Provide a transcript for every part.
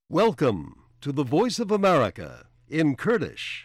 Welcome to the Voice of America in Kurdish.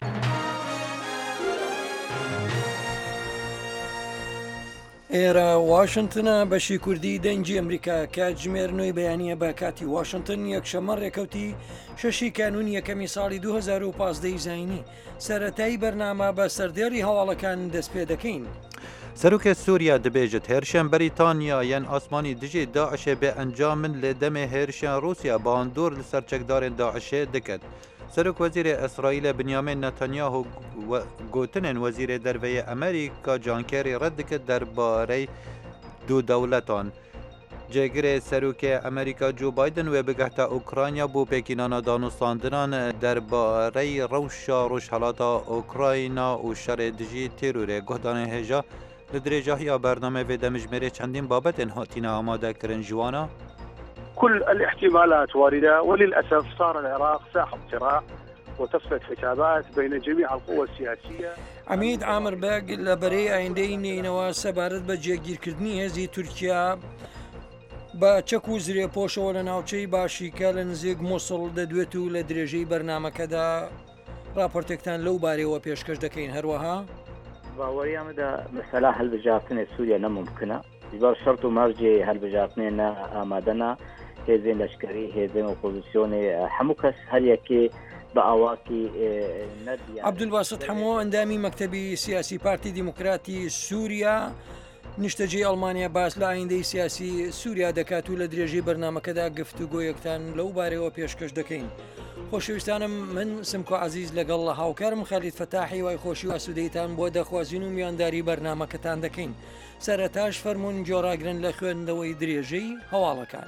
ئێرە واشنگتنە بەشی کوردی دەنگی ئەمریکا کاتژمێرنەوەی بەیانیە بە کاتی واشنگتن یەکشەمە ڕێکەوتی شەشی کانون یەکەمی ساڵی 2015 زاینی سەرەتایی بەرنامە بە سەردێڕی هەواڵەکان دەست پێ دەکەین. سەرۆکە سووریا دەبێژێت هێرشێن بەریتانیا یان ئاسمانی دژێ داعشێ بێ ئەنجامن لێ دەمێ هێرشیان رووسیا باندۆر لە سەرچەکدارên داعشێ دەکەت. سەرۆک وەزیرê ئەسرائیلە بنیامین نەتەنیاهو گوتنên وەزیرê دەرڤەیە ئەمریکا جانکێری ڕەت دەکرد دەربارەی دوو دەوڵەتان. جێگرê سەرۆکê ئەمریکا جو بایدن wê bigehta Ukrayna bû pêkînana danûstandinan derbarey rewşa rojhelata Ukrayna û şerê dijî têrorê guhdanê hêja li dirêjahiya bername vê demijmêrê çendîn babetên hatîne amadekirin ji wan a كل الاحتمالات واردة وللأسف صار العراق ساحة صراع وتفسد حسابات بين جميع القوى السياسية. عمید عامربەگ لە بەرەی ئایندەی نینەوە سەبارەت بە جێگیرکردنی هێزی تورکیا بە چەک و زرێپۆشەوە لە ناوچەی باشیکە لە نزیک مووسڵ دەدوێت و لە درێژەی بەرنمەکەدا راپۆرتێکتان لەو بارەوە پێشکەش دەکەین. هەروەها باوەریامەدا مەسەلا هەڵبژاردنێ سووریا نەممکنە دیبار شەرت و مەرجێ هەڵبژاردنێنە ئامادەنا هێزên لەشکری هێزên ئۆپۆزیسیۆنێ هەموو کەس هەریەکێ بە ئاواکی عەبدولباست هەموو ئەندامی مەکتەبی سیاسی پارتی دیموکراتی سووریا نیشتەجێی ئەڵمانیا باس لە ئایندەی سیاسی سووریا دەکات و لە درێژەی بەرنمەکەدا گفتوگۆیەکتان لەو بارەوە پێشکەش دەکەین. خۆشەویستانم من سمکۆ عەزیز لەگەڵ لە هاوکارم خەلیل فەتاحی وای خۆشی و ئاسوودەیتان بۆ دەخوازین و میانداری بەرنمەکەتان دەکەین. سەرەتاش فەرموون جۆراگرن لە خوێندنەوەی درێژەی هەواڵەکان.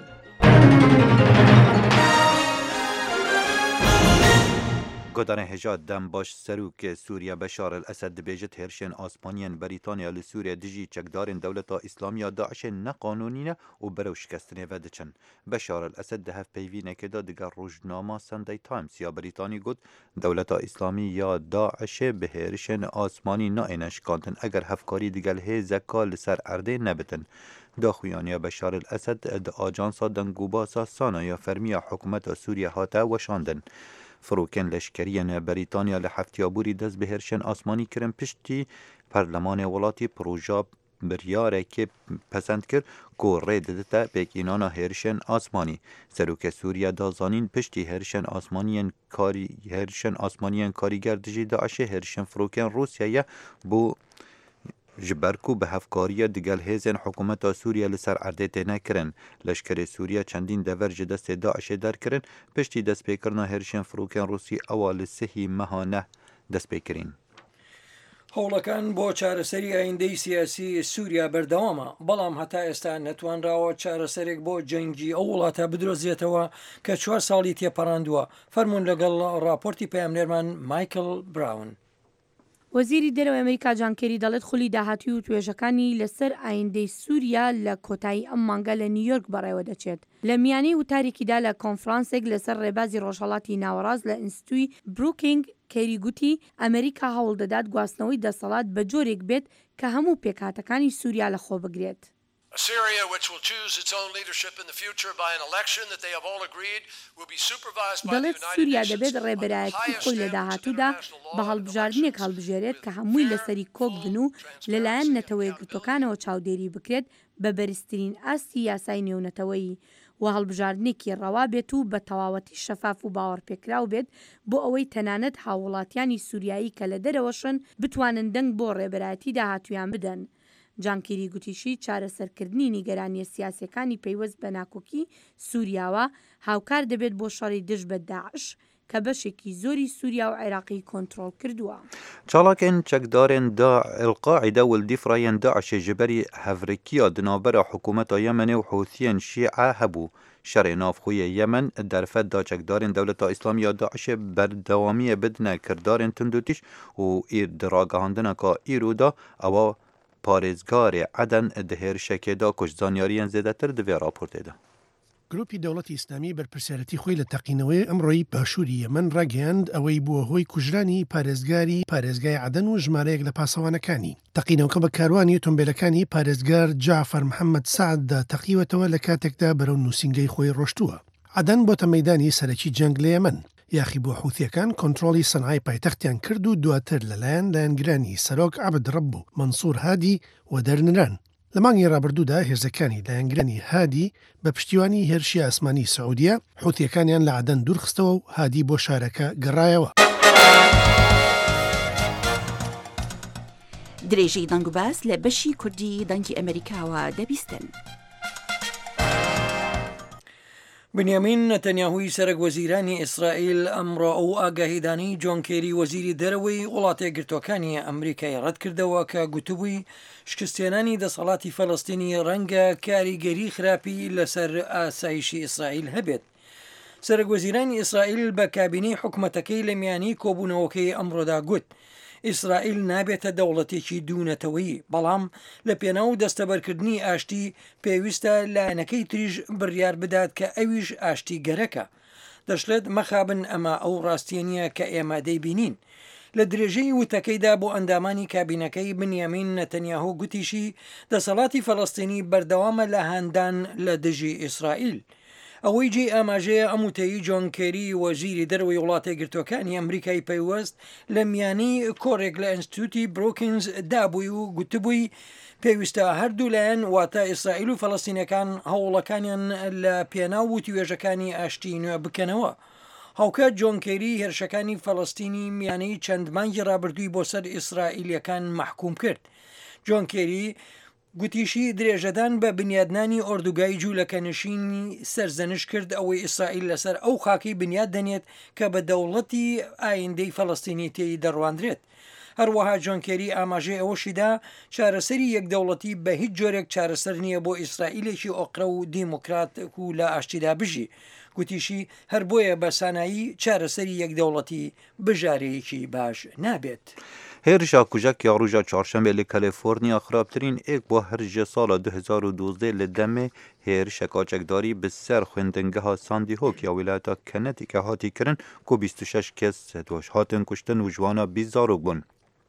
گۆدانê hêja dembaş serokê Sûriya Beşar el-Esed dibêjit hêrişên asmaniyên Brîtanya li Sûriya dijî çekdarên dewleta İslamiya Daişê neqanûnî ne û berew şikestinê ve diçin. Beşar el-Esed di hevpeyvînekê de diger rojnama Sunday Times ya Brîtanî got dewleta İslamî ya Daişê bi hêrişên asmanî naîne şikandin eger hevkarî digel hêzeka li ser erdê nebitin. Daxuyaniya Beşar el-Esed di ajansa dengûbasa Sanaya Fermiya Hikûmeta Sûriya hate weşandin. فروکن لشکریان بریتانیا لحفتیابوری دست به هرشن آسمانی کرن پشتی پرلمان ولاتی پروژا بریاره که پسند کرد که رید دتا بکینانا هرشن آسمانی. سروک سوریا دازانین پشتی هرشن آسمانیان کاریگر دجی داعش هرشن فروکن روسیه بو جبرکو به هفکاری دیگل هیزن حکومت سوریه لسر عرده تینه کرن. لشکر سوریه چندین دورج دست داعش در کرن پشتی دست پیکرنا هرشن فروکن روسی اوال سهی مهانه دست پیکرین. هەوڵەکان بۆ چارەسەری ئایندەی سیاسی سووریا بەردەوامە بەڵام هەتا ئێستا نەتوانراوە چارەسەرێک بۆ جەنگی ئەو وڵاتە بدرۆزێتەوە کە 4 ساڵی تێپەڕاندووە. فەرموون لەگەڵ راپۆرتی پەیامنێرمان مایکل براون. وەزیری دەرەوەی ئەمریکا جان کێری دەڵێت خولی داهاتوی و توێژەکانی لەسەر ئایندەی سووریا لە کۆتایی ئەم مانگە لە نیویۆرک بەڕێوە دەچێت. لە میانەی وتاریکیدا لە کۆنفرانسێک لەسەر ڕێبازی ڕۆژهەڵاتی ناوەڕاست لە ئینستیتوی بروکینگ کێری گوتی ئەمریکا هەوڵ دەدات گواستنەوەی دەسەڵات بە جۆرێک بێت کە هەموو پێکهاتەکانی سووریا لەخۆ بگرێت. Syria, which will choose its own leadership in the future by an election that they have all agreed will be supervised by the دەڵێت United سووریا Nations دەبێت ڕێبەرایەتی خۆی لە داهاتوودا بە هەڵبژاردنێک هەڵبژێرێت کە هەمووی لەسەری کۆک بن و لەلایەن نەتەوەی گرتوەکانەوە چاودێری بکرێت بە بەرزترین ئاستی یاسای نێونەتەوەیی و هەڵبژاردنێکی ڕەوا بێت و بە تەواوەتی شەفاف و باوەڕپێکراو بێت بۆ ئەوەی تەنانەت هاوڵاتیانی سووریایی کە لە دەرەوەشن بتوانن دەنگ بۆ ڕێبەرایەتی داهاتویان بدەن. جانکێری گوتیشی چارەسەرکردنی نیگەرانی سیاسەکانی پەیوەست بە ناکۆکی سووریاوە هاوکار دەبێت بۆ شەڕی دژ بە داعش کە بەشێکی زۆری سووریا و عێراقی کۆنتڕۆڵ کردووە. چالاکên çekdarên El-Qaîde û dîfrayên Daişê ji berî hevrekiya di navbera hikûmeta Yemenê û Hûthiyên Şîe hebû. Şerê navxuyê Yemen derfet da çekdarên dewleta İslamiya Daişê berdewamiyê bidine kirdarên tundûtîş û di ragihandina ka îro da ewa parêzgarê Eden di hêrişekê da ku ji zanyariyên zêdetir di vê raportê de. گروپی دەوڵەتی ئیسلامی بەرپرسیارەتی خۆی لە تەقینەوەی ئەمڕۆی باشووری یەمەن ڕاگەیاند ئەوەی بووە هۆی کوژرانی پارێزگای عەدەن و ژمارەیەک لە پاسەوانەکانی. تەقینەوەکە بە کاروانی ئۆتۆمبیلەکانی پارێزگار جعفەر محەممەد سعد تەقیوەتەوە لە کاتێکدا بەرەو نووسینگەی خۆی ڕۆشتووە. عەدەن بۆتە مەیدانی سەرەکی جەنگ لە یەمەن. یاخی بۆ حوثیەکان کۆنتڕۆڵی سەنعای پایتەختیان کرد و دواتر لەلایەن لایەنگرانی سەرۆک عەبد ڕەب و مەنسوور هادی و دەرنران. لە مانگی ڕابردوودا هێرزەکانی لایەنگرانی هادی بە پشتیوانی هێرشی ئاسمانی سعودیە حوثیەکانیان لە عەدەن دوورخستەوە و هادی بۆ شارەکە گەڕایەوە. درێژەی دەنگ و باس لە بەشی کوردی دەنگی ئەمریکاوە دەبیستن. بنیامین نەتەنیاهوی سەرۆک وەزیرانی ئیسرائیل ئەمڕۆ ئەو ئاگاهیدانی جۆن کێری وەزیری دەرەوەی وڵاتە یەکگرتووەکانی ئەمریکای ڕەت کردەوە کە گوتبووی شکستێنانی دەسەڵاتی فەڵەستینی ڕەنگە کاریگەری خراپی لەسەر ئاسایشی ئیسرائیل هەبێت. سەرۆک وەزیرانی ئیسرائیل بە کابینەی حکوومەتەکەی لە میانی کۆبوونەوەکەی ئەمڕۆدا گوت ئیسرائیل نابێتە دەوڵەتێکی دوونەتەوەیی، بەڵام لە پێناو دەستەبەرکردنی ئاشتی پێویستە لایەنەکەی تریژ بڕیار بدات کە ئەویش ئاشتی گەرەکە. دەشڵێت مەخابن ئەمە ئەو ڕاستیە کە ئێمە دەیبینین. لە درێژەی وتەکەیدا بۆ ئەندامانی کابینەکەی بنیامین نەتەنیاهو گوتیشی دەسەڵاتی فەڵەستینی بەردەوامە لە هەندان لە دژی ئیسرائیل. ئەوەی جێ ئاماژەیە ئەموتەیی جۆن کێری وەزیری دەرەوەی وڵاتە یەکگرتووەکانی ئەمریکای پەیوەست لە میانی کۆڕێک لە ئینستیتوتی بروکینز دابووی و گوتبووی پێویستە هەردوو لایەن واتە ئیسرائیل و فەڵەستینەکان هەوڵەکانیان لە پێناو وتیوێژەکانی ئاشتی نوێ بکەنەوە. هاوکات جۆن کێری هێرشەکانی فەڵەستینی میانەی چەند مانگی ڕابردووی بۆ سەر ئیسرائیلیەکان محکوم کرد. جۆن کێری گوتیشی درێژەدان بە بنیادنانی ئۆردوگای جوولەکەنشینی سەرزەنش کرد ئەوەی ئیسرائیل لەسەر ئەو خاکی بنیاد دەنێت کە بە دەوڵەتی ئایندەی فەڵەستینی تێی دەڕواندرێت. هەروەها جۆن کێری ئاماژەی ئەوەشیدا چارەسەری یەکدەوڵەتی بە هیچ جۆرێک چارەسەر نییە بۆ ئیسرائیلێکی ئۆقرە و دیموکرات و لە ئاشتیدا بژی. گوتیشی هەر بۆیە بە سانایی چارەسەری یەکدەوڵەتی بژارەیەکی باش نابێت. هێرشا کوژەکی ڕۆژە چوارشەمبێ لە کەلیفۆرنیا خراپترین ئێک بۆ هەرژە ساڵە 2012 لە دەمێ هێرشە کاچەکداری بسەر خوێندنگەها ساندی هۆک یا ویلایەتە کەنەتیکە هاتی کردن کو 26 کەس دۆش هاتن کوشتن و جوانە 20 زارۆک بوون.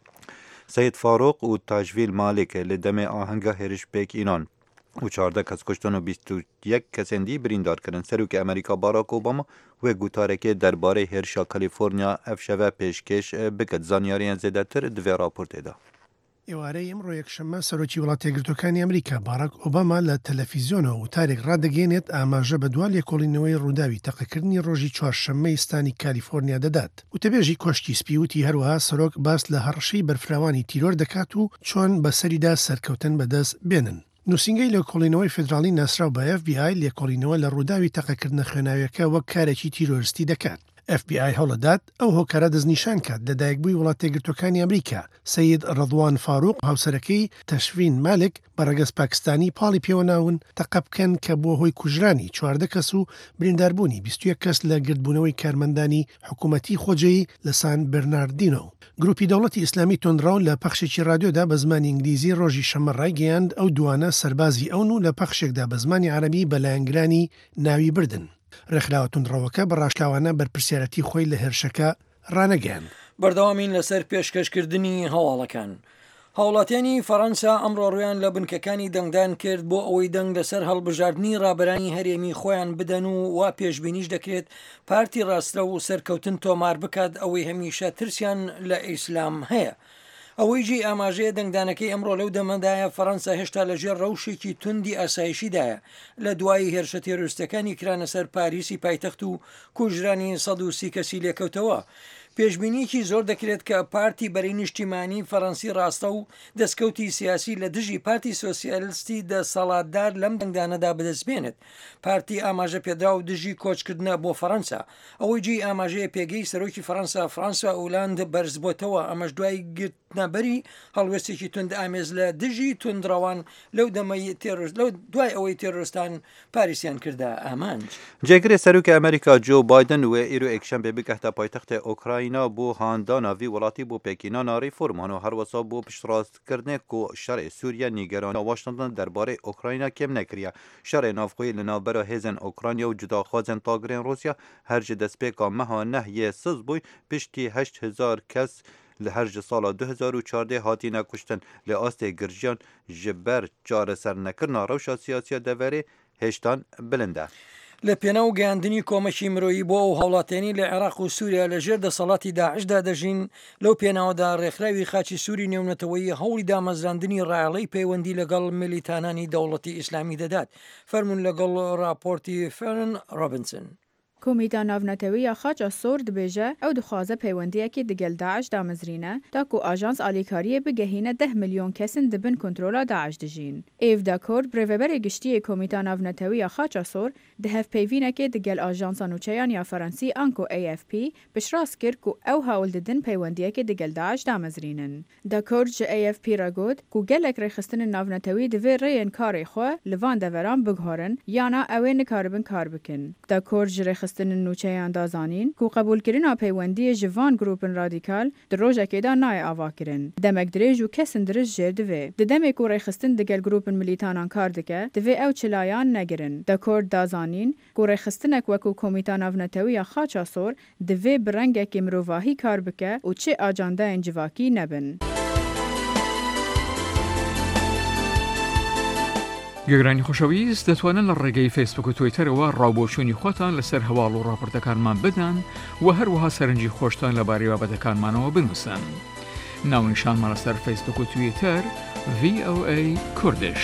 سید فاروق و تاجویل مالک لە دەمێ ئاهەنگە هێرش پێک ئینان و 14 کەس کوشتن و 21 کەسێندی بریندارکردن. سەرۆکی ئەمریکا باراک ئۆباما وێ گوتارێکی دەربارەی هێرشا کەلیفۆرنیا ئەف شەوە پێشکەش بکرد. زانیاریان زێدەتر دوێ راپۆرتێدا. ئێوارەی ئەمڕۆ یەکشەممە سەرۆکی وڵاتە یەکگرتووەکانی ئەمریکا باراک ئۆباما لە تەلەڤیزیۆنەوە وتارێک ڕادەگەێنێت ئاماژە بە دوای لێکۆڵینەوەی ڕووداوی تەقەکردنی ڕۆژی چوارشەممەی ستانی کالیفۆرنیا دەدات. وتەبێژی کۆشتی سپی وتی هەروەها سەرۆک باس لە هەڕەشەی بەرفراوانی تیرۆر دەکات و چۆن بەسەریدا سەرکەوتن بەدەست بێنن. نووسنگەی لێکۆڵینەوەی فدرالی ناسراو بە FBI لێکۆڵینەوە لە ڕووداوی تەقەکردنە خوێناویەکە وەک کارێکی تیرۆریستی دەکات. FBI هەوڵەدات ئەو هۆکارە دەستنیشان کات لە دایکبووی وڵاتە یەکگرتووەکانی ئەمریکا. سید ڕەضوان فاروق هاوسەرەکەی تەشفین مالک بە ڕەگەز پاکستانی پاڵی پێوە ناون تەقە بکەن کە بۆ هۆی کوژرانی 14 کەس و برینداربوونی 21 کەس لە گردبوونەوەی کارمەندانی حکوومەتی خۆجەیی لە سان بەرناردینۆ. گروپی دەوڵەتی ئیسلامی تۆندراون لە پەخشێکی رادیۆدا بە زمانی ئینگلیزی ڕۆژی شەمە ڕایگەیاند ئەو دوانە سەربازی ئەون و لە پەخشێکدا بە زمانی عەرەبی بە لایەنگرانی ناوی بردن. ڕێکخراوە تۆندڕەوەکە بەڕاشلاوانە بەرپرسیارەتی خۆی لە هێرشەکە ڕانەگەیاند. بەردەوامین لەسەر پێشکەشکردنی هەواڵەکان. هاوڵاتیانی فەڕەنسا ئەمڕۆ ڕویان لە بنکەکانی دەنگدان کرد بۆ ئەوەی دەنگ لەسەر هەڵبژاردننی ڕابەرانی هەرێمی خۆیان بدەن و وا پێشبینیش دەکرێت پارتی ڕاستە و سەرکەوتن تۆمار بکات ئەوەی هەمیشە ترسیان لە ئیسلام هەیە. ئەوەی جێ ئاماژەیە دەنگدانەکەی ئەمڕۆ لەو دەمەدایە فەڕەنسا هێشتا لەژێر ڕەوشێکی توندی ئاسایشیدایە لە دوای هێرشە تێرۆریستەکانی کرانە سەر پاریسی پایتەخت و کوژرانی 130 کەسی لێکەوتەوە. پێشبینیکی زۆر دەکرێت کە پارتی بەرەی نیشتیمانی فەڕەنسی ڕاستە و دەستکەوتی سیاسی لە دژی پارتی سۆسیالیستی دەسەڵاتدار لەم دەنگدانەدا بەدەستبێنێت. پارتی ئاماژە پێدرا و دژی کۆچکردنە بۆ فەڕەنسا. ئەوەی جێی ئاماژەیە پێگەی سەرۆکی فرانسا ئۆلاند بەرز بۆتەوە. ئەمەش دوای گرتنەبەری هەڵوێستێکی تند ئامێز لە دژی توندڕەوان لەو دەمەی لەو دوای ئەوەی تێرۆریستان پاریسیان کردا ئامانج. جێگرێ سەرۆکی ئەمریکا جۆ بایدن وێ ئیرۆ یەکشەمبێ بکەتە پایتەختە ئۆکراینە بۆ هانداناوی وڵاتی بۆ پێکیناناری فۆرمان و هەروەسا بۆ پشتڕاستکردنێک و شەڕێ سووریا نیگەرانە واشنگتن دەربارەی ئۆکراینە کێم نەکریە. شەڕێ ناوخۆیی لە ناوبەرە هێزن ئۆکرانیا و جوداخوازن تاگرێن رووسیا هەرجە دەستپێکا مەها نەهیە سز بووی پشتی 8,000 کەس لە هەرجە ساڵا 2014 هاتیە کوشتن لە ئاستێ گرژیان ji ber çareser nekirina rewşa siyasiya deverê hêştan bilind e. لە پێناو گەیاندنی کۆمەکی مرۆیی بۆ ئەو هەوڵاتێنی لە عێراق و سووریا لەژێر دەسەڵاتی داعشدا دەژین لەو پێناوەدا ڕێکخراوی خاچی سووری نێونەتەوەی هەوڵی دامەزراندنی ڕایەڵەی پەیوەندی لەگەڵ میلیتانانی دەوڵەتی ئیسلامی دەدات فەرمون لەگەڵ راپۆرتی فێرن ڕۆبنسن. کۆمیتا ناونەتەوەیە خاچە سۆر دبێژە ئەو دخوازە پەیوەندیەکی دگەل داعش دامەزرینە تاکو ئاژانس ئالیکاریە بگەهینە 10 ملیۆن کەسن دبن کۆنترۆلا داعش دژین. ئێڤدا کۆرد برێڤەبەرێ گشتیە کۆمیتا ناونەتەوەیە خاچە سۆر دهەف پەیوینەکێ دگەل ئاژانسا نوچەیان یا فەرەنسی ئانکۆ AFP پشراس کرد و ئەو هاول ددن پەیوەندیەکی دگەل داعش دامەزرینن. دا کۆرد ji AFP راگوت کو gelek rêxistinên navnetewî divê rêyên karê xwe li van deveran biguherin yana ew ê nikaribin kar bikin. Da kord ji rêxistinên nûçeyan da zanîn ku qebûlkirina peywendiyê ji van grûpên radîkal di rojekê da nayê avakirin. Demek dirêj û kesin dirij jêr divê. Di demê ku rêxistin digel grûpên milîtanan kar dike, divê ew çilayan negirin. Da kord da zanîn ku rêxistinek wekû komîta navnetewiya xaça sor divê bi rengekê mirovahî kar bike û çi ajandayên civakî nebin. گەگرانی خۆشەویست دەتوانن لە ڕێگەی فیسبوک و تویتەرەوە ڕاوبۆچوونی خۆتان لەسەر هەواڵ و ڕاپۆرتەکانمان بدەن و هەروەها سەرنجی خۆشتان لەبارەی بابەتەکانمانەوە بنووسن. ناونیشانمان لەسەر فیسبوک و تویتەر VOA کوردش.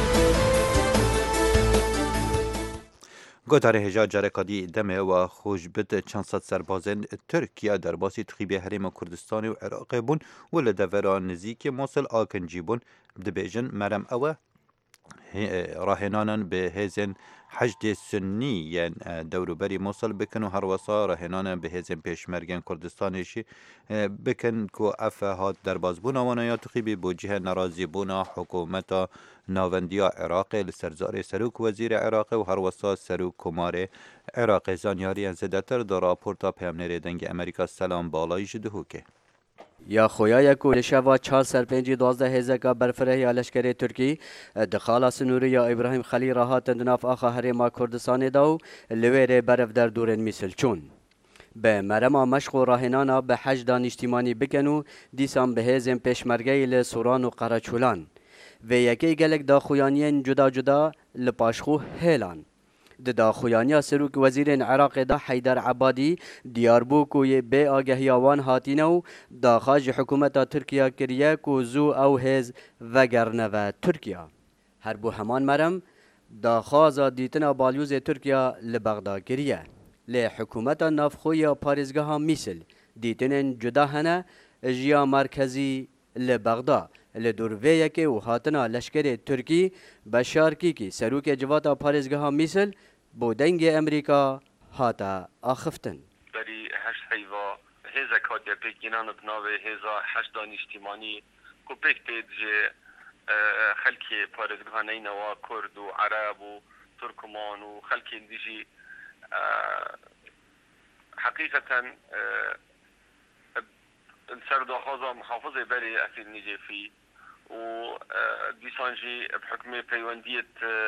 گۆتارە هێژا جارێکادی دەمێ و خۆشبت چەند سەد سەربازên تورکیا دەرباسی تخیبێ هەرێمە کوردستانی و عێراقê bûn û li devera nizîkê Mosul akincî bûn dibêjin merem ew e راهێنانان bi hêzên hejdê Sunnî yên dewroberî Mosul bikin û her wesa raهێنانان bi hêzên pêşmergên Kurdistanê jî bikin ku ev hat derbasbûna wan ya tixîbî bo cihê nerazîbûna hikûmeta navendiya Iraqê li ser zarê Serok Wezîrê Iraqê û her wesa Serok Komarê Iraqê zanyariyên zêdetir di raporta peyamnêrê dengê Amerîka Selam Balayî ji dihûkê. یا خویای کو لشوا 4 سر 5 12 هزگا برفره یا لشکری ترکی دخالا سنوری یا ابراهیم خلیل راحت اندناف آخا هرما کردستان داو لویر برف در دورن میسل چون به مرما مشق و راهنانا به حج دانشتیمانی بکنو دیسان به هزم پیشمرگی لسوران و قراچولان و یکی گلک دا خویانین جدا جدا لپاشخو هیلان دا خویانیا سروک وزیر عراق دا حیدر عبادی دیار بو کو به آگهیاوان هاتینو دا خاج حکومت ترکیه کریه کو زو او هز وگرنه و ترکیه هر بو همان مرم دا خازا دیتنا بالیوز ترکیه لبغدا کریه لی حکومت نافخوی پاریزگاه ها میسل دیتنن جدا هنه جیا مرکزی لبغدا لدورویه که و هاتنا لشکر ترکی بشارکی که سروک جواتا پاریزگاه ها میسل بودنگ امریکا هاتا آخفتن بری هشت حیوا هزا کادیا پیکینان بناوه هزا هشت دانشتیمانی کو پیک پید جه خلکی پاریزگاه نینوا کرد و عرب و ترکمان و خلکی دیجی حقیقتا سرداخوزا محافظه بری افیل نجفی و دیسانجی بحکم پیوندیت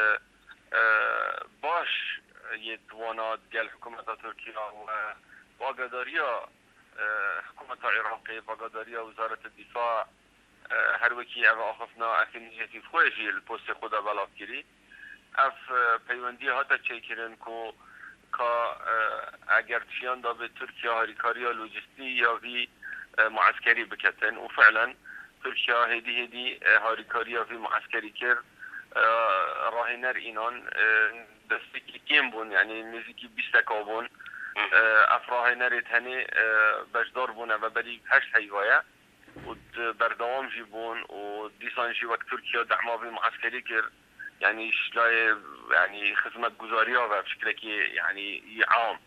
باش یتوانات گل حکومت ترکیه و باگداریا حکومت عراقی باگداریا وزارت الدفاع هر وکی او آخفنا افیل نجفی خوشی الپوست خدا بلاف کری اف پیوندی هاتا چه کرن که اگر تشیان دا به ترکیه هاریکاریا لوجستی یا وی معسكري بكتن وفعلا تركيا هدي هاريكاريا في معسكري كير راهنر إينان دستكي كيم بون يعني نزيكي بيستكا بون أفراهنر تهني بجدار بون وبلي هشت هيوايا وبردوام جي بون وديسان جي وقت تركيا دعما في معسكري كير يعني شلاي يعني خدمة جزارية وبشكل يعني عام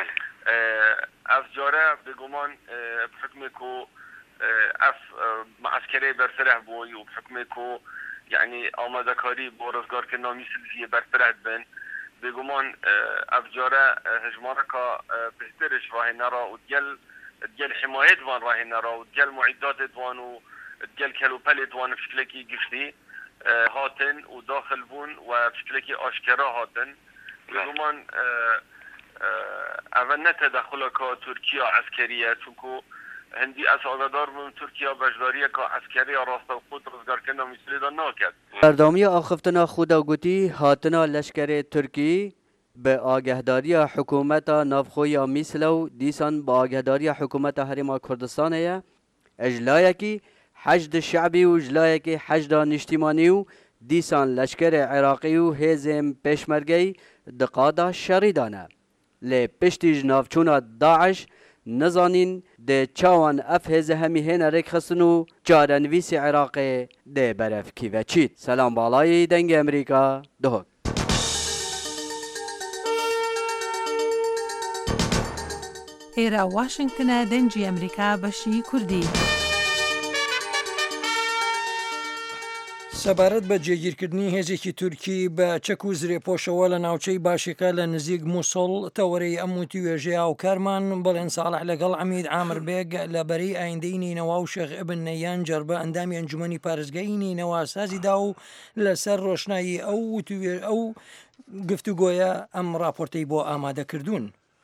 افجاره بگمان بحكم كو اف معسكري برفره بوي وبحكم كو يعني آماده كاري بورزگار که نامیسل زیه برفره بن بگمان افجاره هجماره که بهترش راه نرا و ديال حماية دوان راه نرا و ديال معدات دوان و ديال كالوبال دوان بشكلكي قشتي هاتن و داخل بون و بشكلكي آشكرا هاتن بگمان اول نه تدخل که ترکیه عسکریه چونکو هندی از آگادار بون ترکیه بجداریه که عسکری راست و خود روزگار کنه میسلی دا ناکد بردامی آخفتنا خودا گوتی هاتنا لشکر ترکی به آگهداری حکومت نافخوی میسلو دیسان با آگهداری حکومت هرما کردستانه اجلایه کی حشد شعبی و اجلایه کی حشد نشتیمانی و دیسان لشکر عراقی و هزم پشمرگی دقادا شریدانه لی پشتی جنافچونا داعش نزانین ده چاوان اف هزه همی هین ریک خستنو جارنویسی عراقی ده برف کی و چید. سلام بالای دنگ امریکا دهک. ئێرە واشنگتنە دەنجی ئەمریکا بەشی کوردی. سەبارەت بە جێگیرکردنی هێزێکی تورکی بە چەک و زرێپۆشەوە لە ناوچەی باشیەکە لە نزیک مووسڵ تەوەرەی ئەموتی وێژەیە و کارمان بەڵێن ساڵح لەگەڵ عەمید عامربێگ لە بەرەی ئایندەی نینەوە و شێخ ئیبن نەیان جەربە ئەندامی ئەنجومەنی پارێزگای نینەوە سازیدا و لەسەر ڕۆشنایی ئەو گفتوگۆیە ئەم راپۆرتەی بۆ ئامادەکردوون.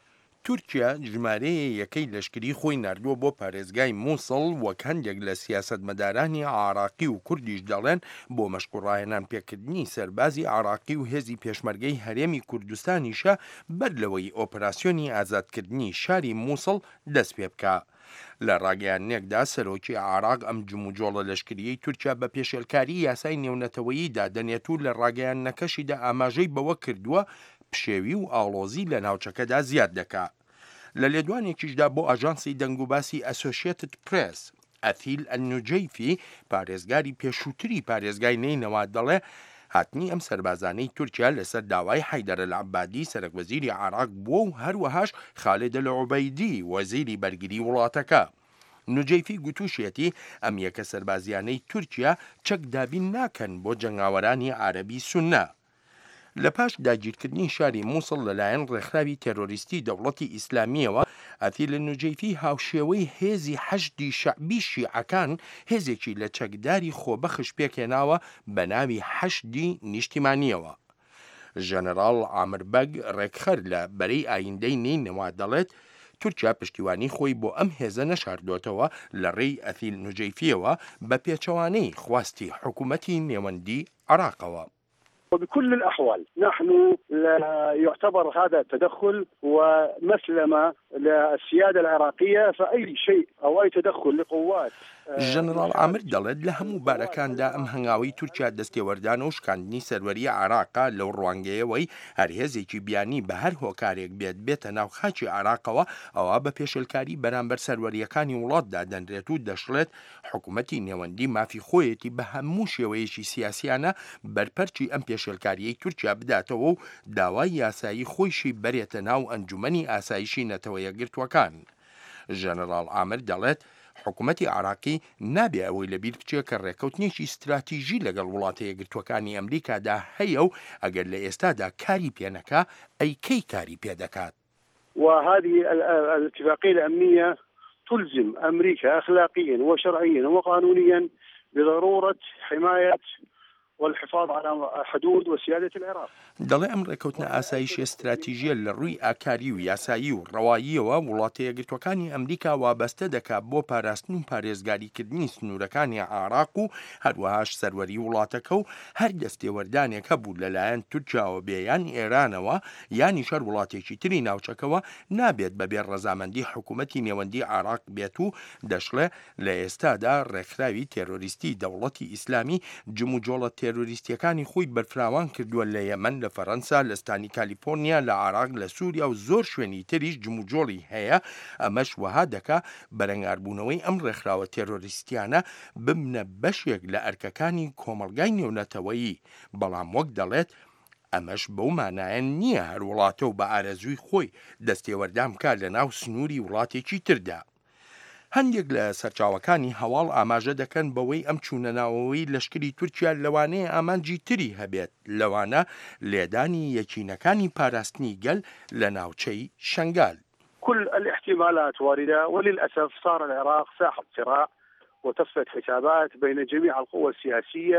تورکیا ژمارەیە یەکەی لەشکری خۆی نردووە بۆ پارێزگای مووسڵ وەک هەندێک لە سیاسەتمەدارانی عراقی و کوردیش دەڵێن بۆ مەشقوڕاهێنان پێکردنی سەربازی عراقی و هێزی پێشمەرگەی هەرێمی کوردستانیشە بەر لەوەی ئۆپراسیۆنی ئازادکردنی شاری مووسڵ دەست پێ بکە. لە ڕاگەیانێکدا سەرۆکی عراق ئەم جموجۆڵە لەشکریەی تورکیا بە پێشێلکاری یاسای نێونەتەوەییدا دەنێت و لە ڕاگەیانەکەشیدا ئاماژەی بەوە کردووە پشێوی و ئاڵۆزی لە ناوچەکەدا زیاد دەکات. لە لێدوانێکیشدا بۆ ئاژانسی دەنگوباسی ئەسۆشیێتد پرێس ئەتیل ئەنوجەیفی پارێزگاری پێشووتری پارێزگای نینەوە دەڵێ هاتنی ئەم سەربازانەی تورکیا لەسەر داوای حەیدەرە العەبادی سەرۆکوەزیری عراق بووە و هەروەهاش خالید العوبەیدی وەزیری بەرگری وڵاتەکە. نوجەیفی گوتوشێتی ئەم یەکە سەربازیانەی تورکیا چەک دابین ناکەن بۆ جەنگاوەرانی عەرەبی سونە. لە پاش داگیرکردنی شاری مووسڵ لەلایەن ڕێکخراوی تێرۆریستی دەوڵەتی ئیسلامیەوە ئەتی لە نوجەیفی هاوشێوەی هێزی حەشدی شەعبی شیعەکان هێزێکی لە چەکداری خۆبەخش پێکێناوە بە ناوی حەشدی نیشتیمانیەوە. ژەنەڕاڵ عامربەگ ڕێکخەر لە بەرەی ئایندەی نینەوە دەڵێت تورکیا پشتیوانی خۆی بۆ ئەم هێزە نەشاردوتەوە لە ڕێی ئەتیل نوجەیفیەوە بە پێچەوانەی خواستی حکوومەتی نێوەندی عراقەوە. وبكل الأحوال نحن لا يعتبر هذا تدخل ومسلمة للسيادة العراقية فأي شيء أو أي تدخل لقوات ژەنەڕاڵ عامر دەڵێت لە هەموو بارەکاندا ئەم هەنگاوی تورکیا دەستێوەردان و شکاندنی سەروەریە عراقا لەو ڕوانگەیەوەی هەرهێزێکی بیانی بە هەر هۆکارێک بێتە ناو خاچی عراقەوە ئەوە بە پێشێلکاری بەرامبەر سەروەریەکانی وڵاتدا دەنرێت و دەشڵێت حکوومەتی نێوەندی مافی خۆیەتی بە هەموو شێوەیەکی سیاسیانە بەرپەرچی ئەم پێشێلکاریەی تورکیا بداتەوە و داوای یاسایی خۆیشی بەرێتە ناو ئەنجومەنی ئاسایشی نەتەوە یەکگرتووەکان. ژەنەڕاڵ عامر دەڵێت حکوومەتی عراقی نابێ ئەوەی لەبیر بچێت کە ڕێکەوتنێکی استراتیژی لەگەڵ وڵاتە یەکگرتووەکانی ئەمریکادا هەیە و ئەگەر لە ئێستادا کاری پێنەکا ئەیکەی کاری پێدەکات. وهذه الاتفاقية الأمنية تلزم أمريكا أخلاقيا وشرعيا وقانونيا بضرورة حماية والحفاظ على حدود وسيادة العراق. دەڵێ ئەم ڕێکەوتنە ئاسایشی استراتیژیە لە ڕووی ئاکاری و یاسایی و ڕەواییەوە وڵاتە یەکگرتووەکانی ئەمریکا وابەستە دەکات بۆ پاراستن و پارێزگاریکردنی سنوورەکانی عراق و هەروەهاش سەروەری وڵاتەکە و هەر دەستێوەردانێک هەبوو لەلایەن تورکیاوە بێ یان ئێرانەوە یانی شەر وڵاتێکی تری ناوچەکەوە نابێت بەبێ ڕەزامەندی حکوومەتی نێوەندی عراق بێت و دەشڵێ لە ئێستادا ڕێکخراوی تێرۆریستی دەوڵەتی ئیسلامی جموجۆڵە تێرۆریستیەکانی خۆی بەرفراوان کردووە لە یەمەن لە فەڕەنسا لە ستانی کالیفۆرنیا لە عراق لە سووریا و زۆر شوێنی تریش جموجۆڵی هەیە ئەمەش وەها دەکا بەرەنگاربوونەوەی ئەم ڕێکخراوە تێرۆریستیانە ببنە بەشێک لە ئەرکەکانی کۆمەڵگای نێونەتەوەیی بەڵام وەک دەڵێت ئەمەش بەو مانایە نییە هەر وڵاتە و بە ئارەزووی خۆی دەستێوەردان بکات لە ناو سنووری وڵاتێکی تردا. هەندێک لە سەرچاوەکانی هەواڵ ئاماژە دەکەن بەوەی ئەم چوونەناوەوەی لەشکری تورکیا لەوانەیە ئامانجی تری هەبێت لەوانە لێدانی یەکینەکانی پاراستنی گەل لە ناوچەی شنگال. كل الاحتمالات واردة وللأسف صار العراق ساحة صراع وتصفية حسابات بين جميع القوى السياسية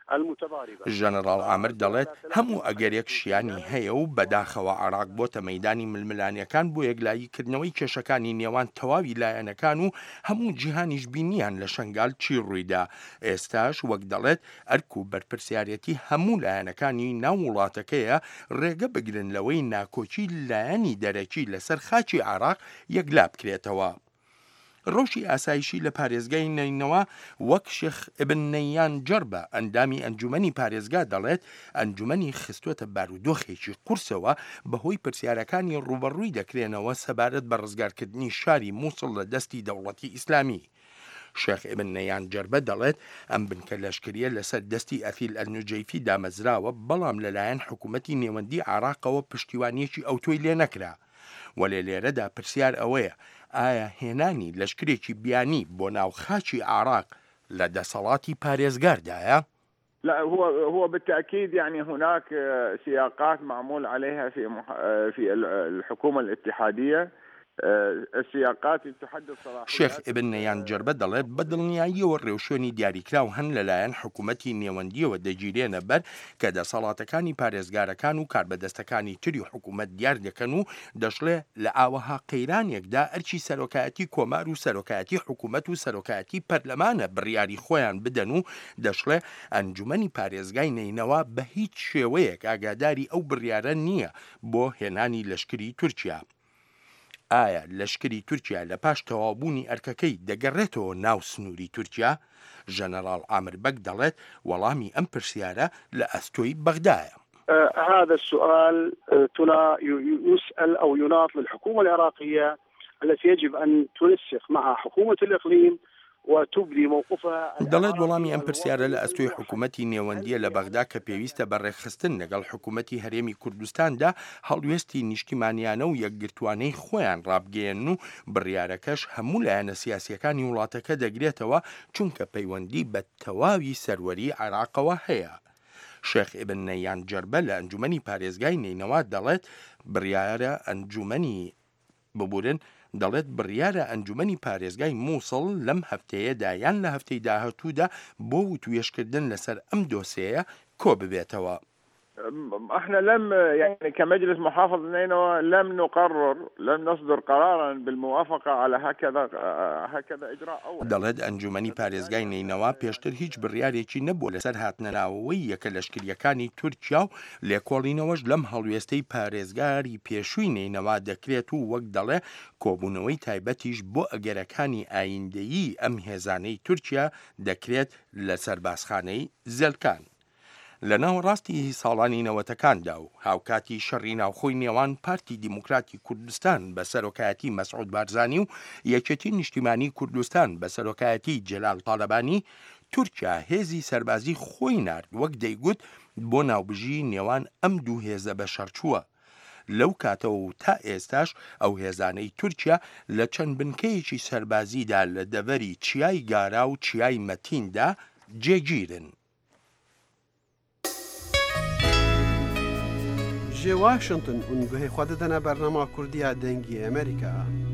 المتضاربة. ژەنەڕاڵ ئامر دەڵێت هەموو ئەگەرێک شیانی هەیە و بەداخەوە عێراق بۆتە مەیدانی ململانیەکان بۆ یەکلاییکردنەوەی کێشەکانی نێوان تەواوی لایەنەکان و هەموو جیهانیش بینیان لە شەنگال چی ڕوویدا. ئێستاش وەک دەڵێت ئەرک و بەرپرسیارەتی هەموو لایەنەکانی ناو وڵاتەکەیە ڕێگە بگرن لەوەی ناکۆچی لایەنی دەرەکی لەسەر خاچی عێراق یەکلا بکرێتەوە. ڕۆژی ئاسایشی لە پارێزگای نینەوە وەک شێخ ئیبن نەیان جەربە ئەندامی ئەنجومەنی پارێزگا دەڵێت ئەنجومەنی خستوەتە بارودۆخێکی قورسەوە بەهۆی پرسیارەکانی ڕوبەڕووی دەکرێنەوە سەبارەت بە ڕزگارکردنی شاری مووسڵ لە دەستی دەوڵەتی ئیسلامی. شێخ ئیبن نەیان جەربە دەڵێت ئەم بنکە لەشکریە لەسەر دەستی ئەفیل ئەلنوجەیفی دامەزراوە بەڵام لەلایەن حکوومەتی نێوەندی عێراقەوە پشتیوانیەکی ئەوتۆی لێ نەکرا. وەلێ لێرەدا پرسیار ئەوەیە ئایا هێنانی لەشکرێکی بیانی بۆ ناو خاچی عێراق لە دەسەڵاتی پارێزگاردایە؟ لا هو بالتأكيد يعني هناك سياقات معمول عليها في الحكومة الاتحادية السياقات تحدد صلاحيات. شێخ ئیبن نەیان جەربە دەڵێت بەدڵنیاییەوە ڕێوشێنی دیاریکراو هەن لەلایەن حکوومەتی نێوەندیەوە دەگیرێنە بەر کە دەسەڵاتەکانی پارێزگارەکان و کاربەدەستەکانی تری حکوومەت دیار دەکەن و دەشڵێ لە ئاوەها قەیرانێکدا ئەرچی سەرۆکایەتی کۆمار و سەرۆکایەتی حکوومەت و سەرۆکایەتی پەرلەمانە بڕیاری خۆیان بدەن و دەشڵێ ئەنجومەنی پارێزگای نینەوە بە هیچ شێوەیەک ئاگاداری ئەو بڕیارە نییە بۆ هێنانی لەشکری تورکیا. ئایا لەشکری تورکیا لە پاش تەوابوونی ئەرکەکەی دەگەڕێتەوە ناو سنووری تورکیا؟ ژەنەڕاڵ ئامر بەک دەڵێت وەڵامی ئەم پرسیارە لە ئەستۆی بەغدایە. هذا السؤال يسأل أو يناط للحكومة العراقية التي يجب أن تنسق مع حكومة الإقليم وتبدي موقفها. دەڵێت وەڵامی ئەم پرسیارە لە ئەستۆی حکوومەتی نێوەندیە لە بەغدا کە پێویستە بەڕێخستن لەگەڵ حکوومەتی هەرێمی کوردستاندا هەڵوێستی نیشتیمانیانە و یەکگرتوانەی خۆیان ڕابگەێن و بڕیارەکەش هەموو لایەنە سیاسیەکانی وڵاتەکە دەگرێتەوە چونکە پەیوەندی بە تەواوی سەروەری عێراقەوە هەیە. شێخ ئیبن نەیان جەربە لە ئەنجومەنی پارێزگای نینەوە دەڵێت بڕیارە ئەنجومەنی ببورن دەڵێت بڕیارە ئەنجومەنی پارێزگای مووسڵ لەم هەفتەیەدا یان لە هەفتەی داهاتوودا بۆ وتوێشکردن لەسەر ئەم دۆسەیە کۆ ببێتەوە. احنا يعني كمجلس محافظ نينوى لم نصدر قرارا بالموافقة على هكذا إجراء أول. دەڵێت ئەنجومەنی پارێزگای نینەوە پێشتر هیچ بڕیارێکی نەبوو لەسەر هاتنەناوەوەی یەکە لەشکریەکانی تورکیا و لێکۆڵینەوەش لەم هەڵوێستەی پارێزگاری پێشووی نینەوە دەکرێت و وەک دەڵێ کۆبوونەوەی تایبەتیش بۆ ئەگەرەکانی ئایندەیی ئەم هێزانەی تورکیا دەکرێت لە سەربازخانەی زەلکان. لە ناوەڕاستی ساڵانی نەوەتەکاندا و هاوکاتی شەڕی ناوخۆی نێوان پارتی دیموکراتی کوردستان بە سەرۆکایەتی مەسعود بارزانی و یەکێتی نیشتیمانی کوردستان بە سەرۆکایەتی جەلال تاالبانی تورکیا هێزی سەربازی خۆی نارد وەک دەیگوت بۆ ناوبژی نێوان ئەم دوو هێزە بە شەرچووە. لەو کاتەوە و تا ئێستاش ئەو هێزانەی تورکیا لە چەند بنکەیەکی سەربازیدا لە دەڤەری چیای گارا و چیای مەتیندا جێگیرن. جێ واشنگتن ئونگوهەی خوا دەدەنە بەرنامە کوردیا دەنگی ئەمریکا.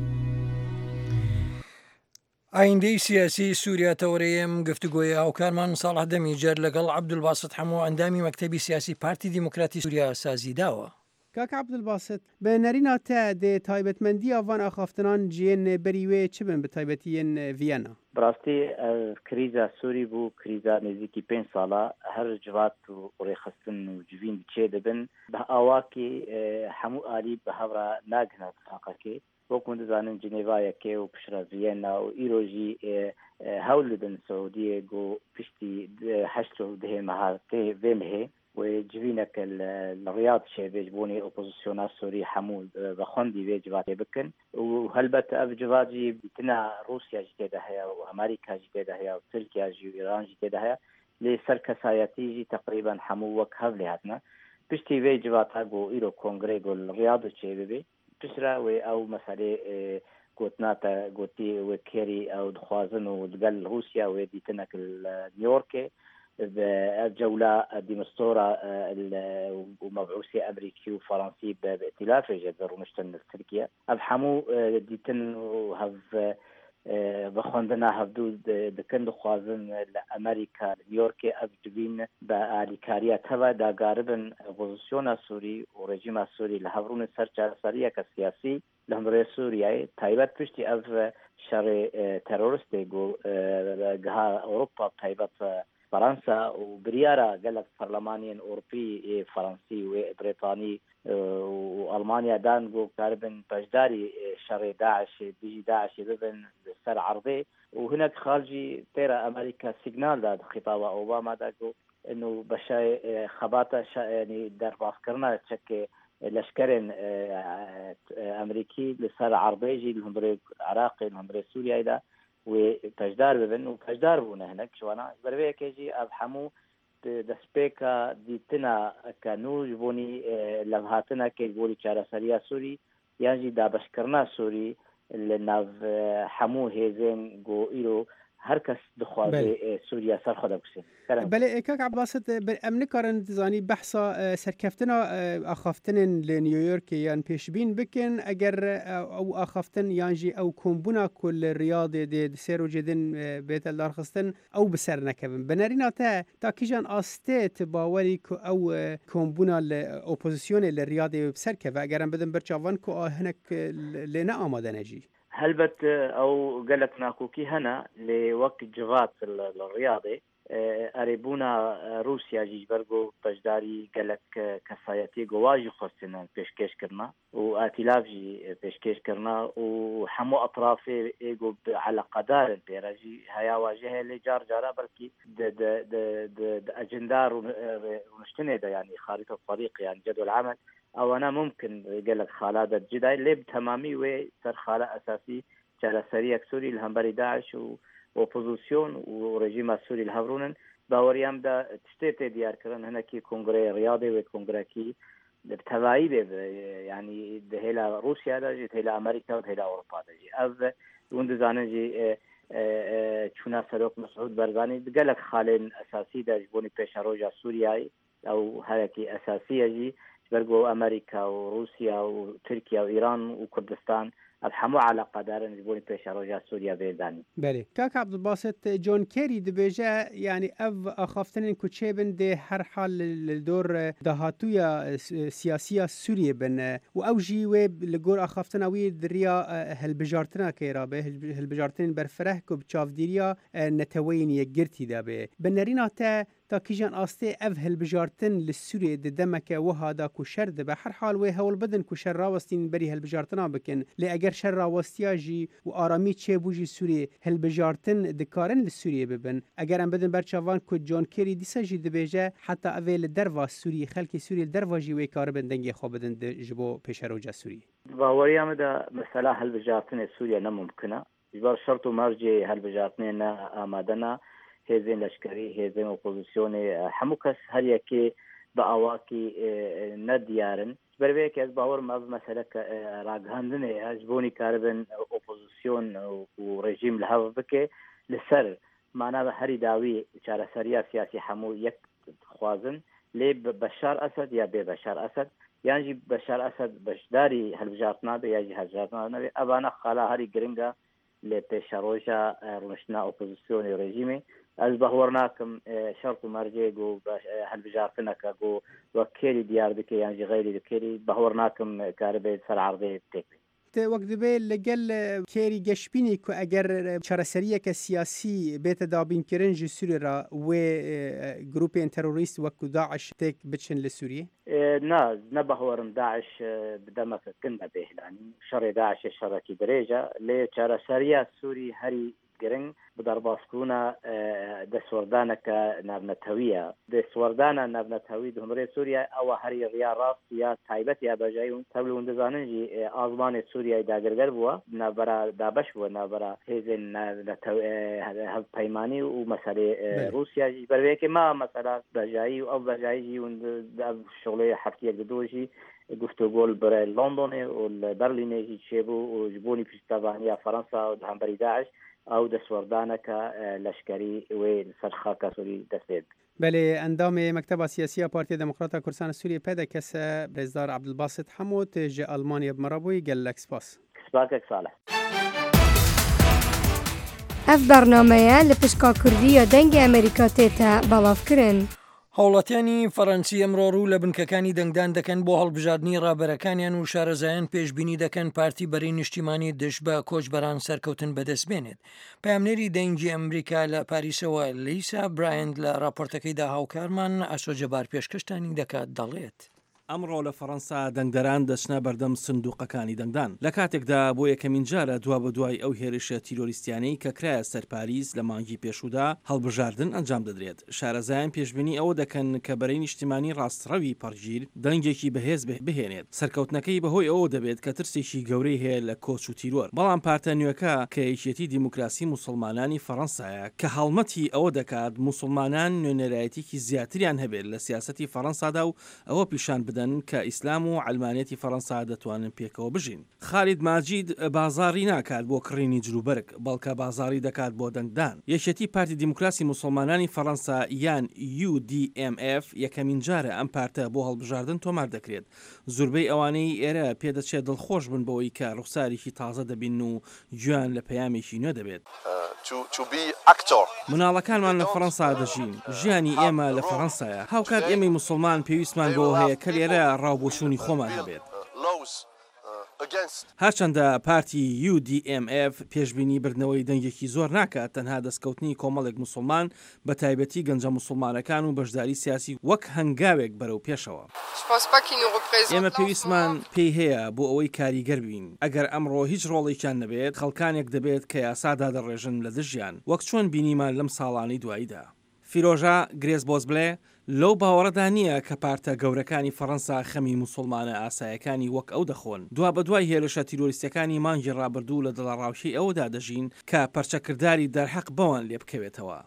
ئایندەی سیاسی سووریا تەورەیەم گفتوگۆیە هاوکارمان ساڵح دەمیجەر لەگەڵ عەبدولباست هەموو ئەندامی مەکتەبی سیاسی پارتی دیموکراتی سووریا سازی داوە. کاک عەبدولباست بە نەرینە تا دێ تایبەتمەندی ئەڤان ئاخافتنان جێن بەریوێ چ بن بە تایبەتیەن ڤیەنا؟ بڕاستی کریزا سووری بوو کریزا نزیکی 5 ساڵە هەر جوات و ڕێخستن و جوین بچێ دەبن بە ئاواکی هەموو ئالی بە هەورا ناگنە تاقەکەی وەکو دەزانن جنێڤایەکێ و پشرە ڤیەنا و ئیرۆژی هەول دەدەن سعودیە گۆ پشتی 8 دهێمەهاتێ vێمهێ وجبينك الرياض شيء بوني اوبوزيسيونال سوري حمول بخوندي بيجباتي بكن وهلبت افجواجي بتنا روسيا جديده هي وامريكا جديده هي وتركيا وايران جديده هي لسركساياتي تقريبا حمو وكهب لهاتنا بشتي بيجباتا جو ايرو كونغري جو الرياض شيء بي بشرا او مساله قوتناتا قوتي وكيري او دخوازن ودقل روسيا وديتنك نيويورك بجولة ديمستورة ومبعوثي أمريكي وفرنسي بائتلاف جدر ومشتن تركيا أفحمو ديتن وهف بخوندنا هفدو دکن خوازن لأمریکا نیویورک ابجبین با آلیکاریا توا دا غاربن اپوزیسیون سوری و رژیم سوری لهورون سرچارساریه که سیاسی لهمره سوریه تایبت پشتی اف شر تروریست گو گها اوروبا تایبت فرنسا و بريارة قالت برلمانيين أوروبي فرنسي وبريطاني وألمانيا دانجو قاربن بجداري شر داعش بيجي داعش ببن سر عرضي وهناك خارجي ترى أمريكا سيجنال داد خطاب أوباما داجو إنه بشاي خباطة يعني در باسكرنا تشكي لشكرين أمريكي لسر عرضي اللي هم بري عراقي اللي هم بري سوريا إذا وتجدار ببن وتجدار بونا هناك شوانا بربيه كيجي أبحمو دسبيكا ديتنا كانو جبوني لمهاتنا كي جبولي چارة سريا سوري يعني دا بشكرنا سوري اللي ناف حمو هيزين جو إيرو هركس دخوازي سوريا سر خدا بكسين بله کاک عباسط امن کارن زانی بحثا سرکفتنا آخافتن لنیویورک یان پیشبین بکن اگر او آخافتن یانجی او کمبونا کل ریاض د سیرو جدن بیت الله خستن او بسر نکبن بنرینا تا کیجان آسته باوری که او کمبونا اپوزیسیون لریاض بسر که و اگرم بدن برچاوان که هنک لنا آماده نجی هلبت او قالت ناكوكي هنا لوقت جغات الرياضي أريبونا روسيا جيج برغو بجداري قالك كفايتي قواجي خصنا بيشكيش كرنا واتلاف جي بيشكيش كرنا وحمو أطرافي إيقو على قدار بيراجي هيا واجهة اللي جارة بلكي د أجندار ونشتني ده يعني خارطة الطريق يعني جدول عمل أو أنا ممكن قالك خالادة جداي لب تمامي وصار خالة أساسي على سريع سوري الهمبري داعش وأوبوزيسيون ورجيم السوري الهورونن باوريام دا تشتيت ديار كرن هنا كي كونغري رياضي وكونغري كي بتواعي يعني دهلا روسيا دا جي دهلا أمريكا ودهلا أوروبا دا جي أذ وند زانن جي شونا سلوك مسعود برغاني قالك خالين أساسي دا جبوني بيشاروجا سورياي أو هلاكي أساسية جي برغو أمريكا وروسيا وتركيا وإيران وكردستان الحمو على قدر نجبوني بيش روجا سوريا بيداني بله كاك عبد الباسط جون كيري دبيجا يعني اف اخافتن كوتشيبن دي هر حال الدور دهاتويا سياسية سوريا بن واوجي ويب لغور اخافتن اوي دريا هالبجارتنا كيرابه هالبجارتن برفره كو بچافديريا نتوين يگرتي دابه بنرينا تا كيجان آسته اف هالبجارتن للسوريا دمك وهذا كشر دبه هر حال وي هول بدن كشر راوستين بري هالبجارتنا بكن لاگر شر راوستيا جي وآرامي چه بوجي سوريا هالبجارتن دكارن للسوريا ببن اگر ام بدن برچاوان كو جون كيري ديسا جي دبيجه حتى اول دروا سوري خلق سوريا دروا جي وي كار بندنگي خو بدن جبو پيشروجا سوريا باوريا مدا مساله هالبجارتن سوريا نممكنه جبر شرط مرجي هالبجارتن آمادنا هزين لشكري هزين أوبوزيسيون حموكس هل يكي بأواكي نديارن بربيك از باور ما بمسألة راجهندني أجبوني كاربن أوبوزيسيون ورجيم لهذا بكي لسر معنا هري داوي شارع سريع سياسي حمو يك خوازن لي بشار أسد يا بشار أسد يعني بشار أسد بشداري هالبجارتنا بيجي هالبجارتنا أبانا خلا هري جرينجا لبيشاروجا رمشنا أوبوزيسيون رجيمي از بهورناكم شرط مرجع جو هالبجارتنا كجو وكيلي ديار بكي يعني غيري بكيلي بهورناكم كاربي سر عرضي تكبي وقت به لگل کری گشبینی که اگر چراسریه که سیاسی بیت دابین کرن جی سوری را و گروپ تروریست وکو داعش تک بچن لسوریه؟ نه بهورن داعش بدمك كنا به يعني شر داعش شركي درجة لچراسریه سوری هری گرنگ بدرباسكونا دسوردانك نابنتهوية دسوردانا نابنتهوي دهمري سوريا او هري رياض راس يا تايبت يا بجايون تبلو اندزاننجي ازمان سوريا داگرگر بوا نابرا دابش بوا نابرا هزن هذا بيماني ومسألة روسيا بربيك ما مسألة بجاي او بجايجي وند شغله حكيه جدوجي گفتگو برای لندن و برلین جيبو وجبوني في اسبانيا فرنسا ودهمبري داعش او دسوردانك لشکری و سرخاک سوری دستید. بله اندام مکتب سیاسی پارتی دموکرات کردستان سوریه پیدا کس برزدار عبدالباسط حمود جه آلمانیا بمرابوی گل لکسپاس. سپاکک صالح. ئەف بەرنامەیە لە پشکا کوردیە دەنگی ئەمریکا تێتە بەڵافکردن. هاوڵاتیانی فەڕەنسی ئەمڕۆ ڕوو لە بنکەکانی دەنگدان دەکەن بۆ هەڵبژاردننی ڕابەرەکانیان و شارەزایان پێشبینی دەکەن پارتی بەرەی نیشتیمانی دش بە کۆچبەران سەرکەوتن بەدەستبێنێت. پامنێری دەنگی ئەمریکا لە پاریسەوە لیسا برایند لە راپۆرتەکەیدا هاوکارمان ئاسۆجەبار پێشکەشتانی دەکات دەڵێت. ئەمڕۆ لە فەڕەنسا دەنگدەران دەچنە بەردەم سندوقەکانی دەنگدان لە کاتێکدا بۆ یەکەمین جارە دوا بە دوای ئەو هێرشە تیرۆریستیانەی کە کرایە سەر پاریس لە مانگی پێشودا هەڵبژاردن ئەنجام دەدرێت. شارەزایان پێشبینی ئەوە دەکەن کە بەرەی نیشتیمانی ڕاستڕەوی پەرگیر دەنگێکی بەهێز بهێنێت. سەرکەوتنەکەی بەهۆی ئەوە دەبێت کە ترسێکی گەورەی هەیە لە کۆچ و تیرۆر. بەڵام پارتە نوێەکە کە یەکێتی دیموکراسی موسڵمانانی فەڕەنسایە کە هەڵمەتی ئەوە دەکات موسڵمانان نوێنەرایەتێکی زیاتریان هەبێت لە سیاسەتی فەڕەنسادا و ئەوە پیشان بدەن کە ئیسلام و علمانێتی فەڕەنسا دەتوانن پێکەوە بژین. خالید ماجید بازاری ناکات بۆ کڕینی جلوبەرگ بەڵکە بازاری دەکات بۆ دەنگدان. یەکێتی پارتی دیموکراسی موسڵمانانی فەڕەنسا یان UDMF یەکەمین جارە ئەم پارتە بۆ هەڵبژاردن تۆمار دەکرێت. زۆربەی ئەوانەی ئێرە پێدەچێت دڵخۆش بن بەوەی کە ڕوخسارێکی تازە دەبین و گویان لە پەیامێکی نوێ دەبێت. مناڵەکانمان لە فەڕەنسا دەژین. ژیانی ئێمە لە فەڕەنسایە. هاوکات ئێمەی موسڵمان پێویستمان بۆ هەیە کە لێرە ڕاوبۆچوونی خۆمان هەبێت. هەرچەندە پارتی UDMF پێشبینی بردنەوەی دەنگێکی زۆر ناکات تەنها دەستکەوتنی کۆمەڵێک موسڵمان بە تایبەتی گەنجە موسڵمانەکان و بەشداری سیاسی وەک هەنگاوێک بەرەو پێشەوە. ئێمە پێویستمان پێی هەیە بۆ ئەوەی کاریگەر بین. ئەگەر ئەمڕۆ هیچ ڕۆڵێکیان نەبێت خەڵکانێک دەبێت کە یاسادا دەڕێژن لە دژیان وەک چۆن بینیمان لەم ساڵانی دواییدا. فیرۆژە گرێزبۆزبلێ لەو باوەڕەدا نییە کە پارتە گەورەکانی فەڕەنسا خەمی موسڵمانە ئاسایەکانی وەک ئەو دەخۆن. دوا بە دوای هێرشە تیرۆریستەکانی مانگی ڕابردوو لە دڵڕاوشی ئەوەدا دەژین کە پەرچەکردداری دەرحەق بەوان لێ بکەوێتەوە.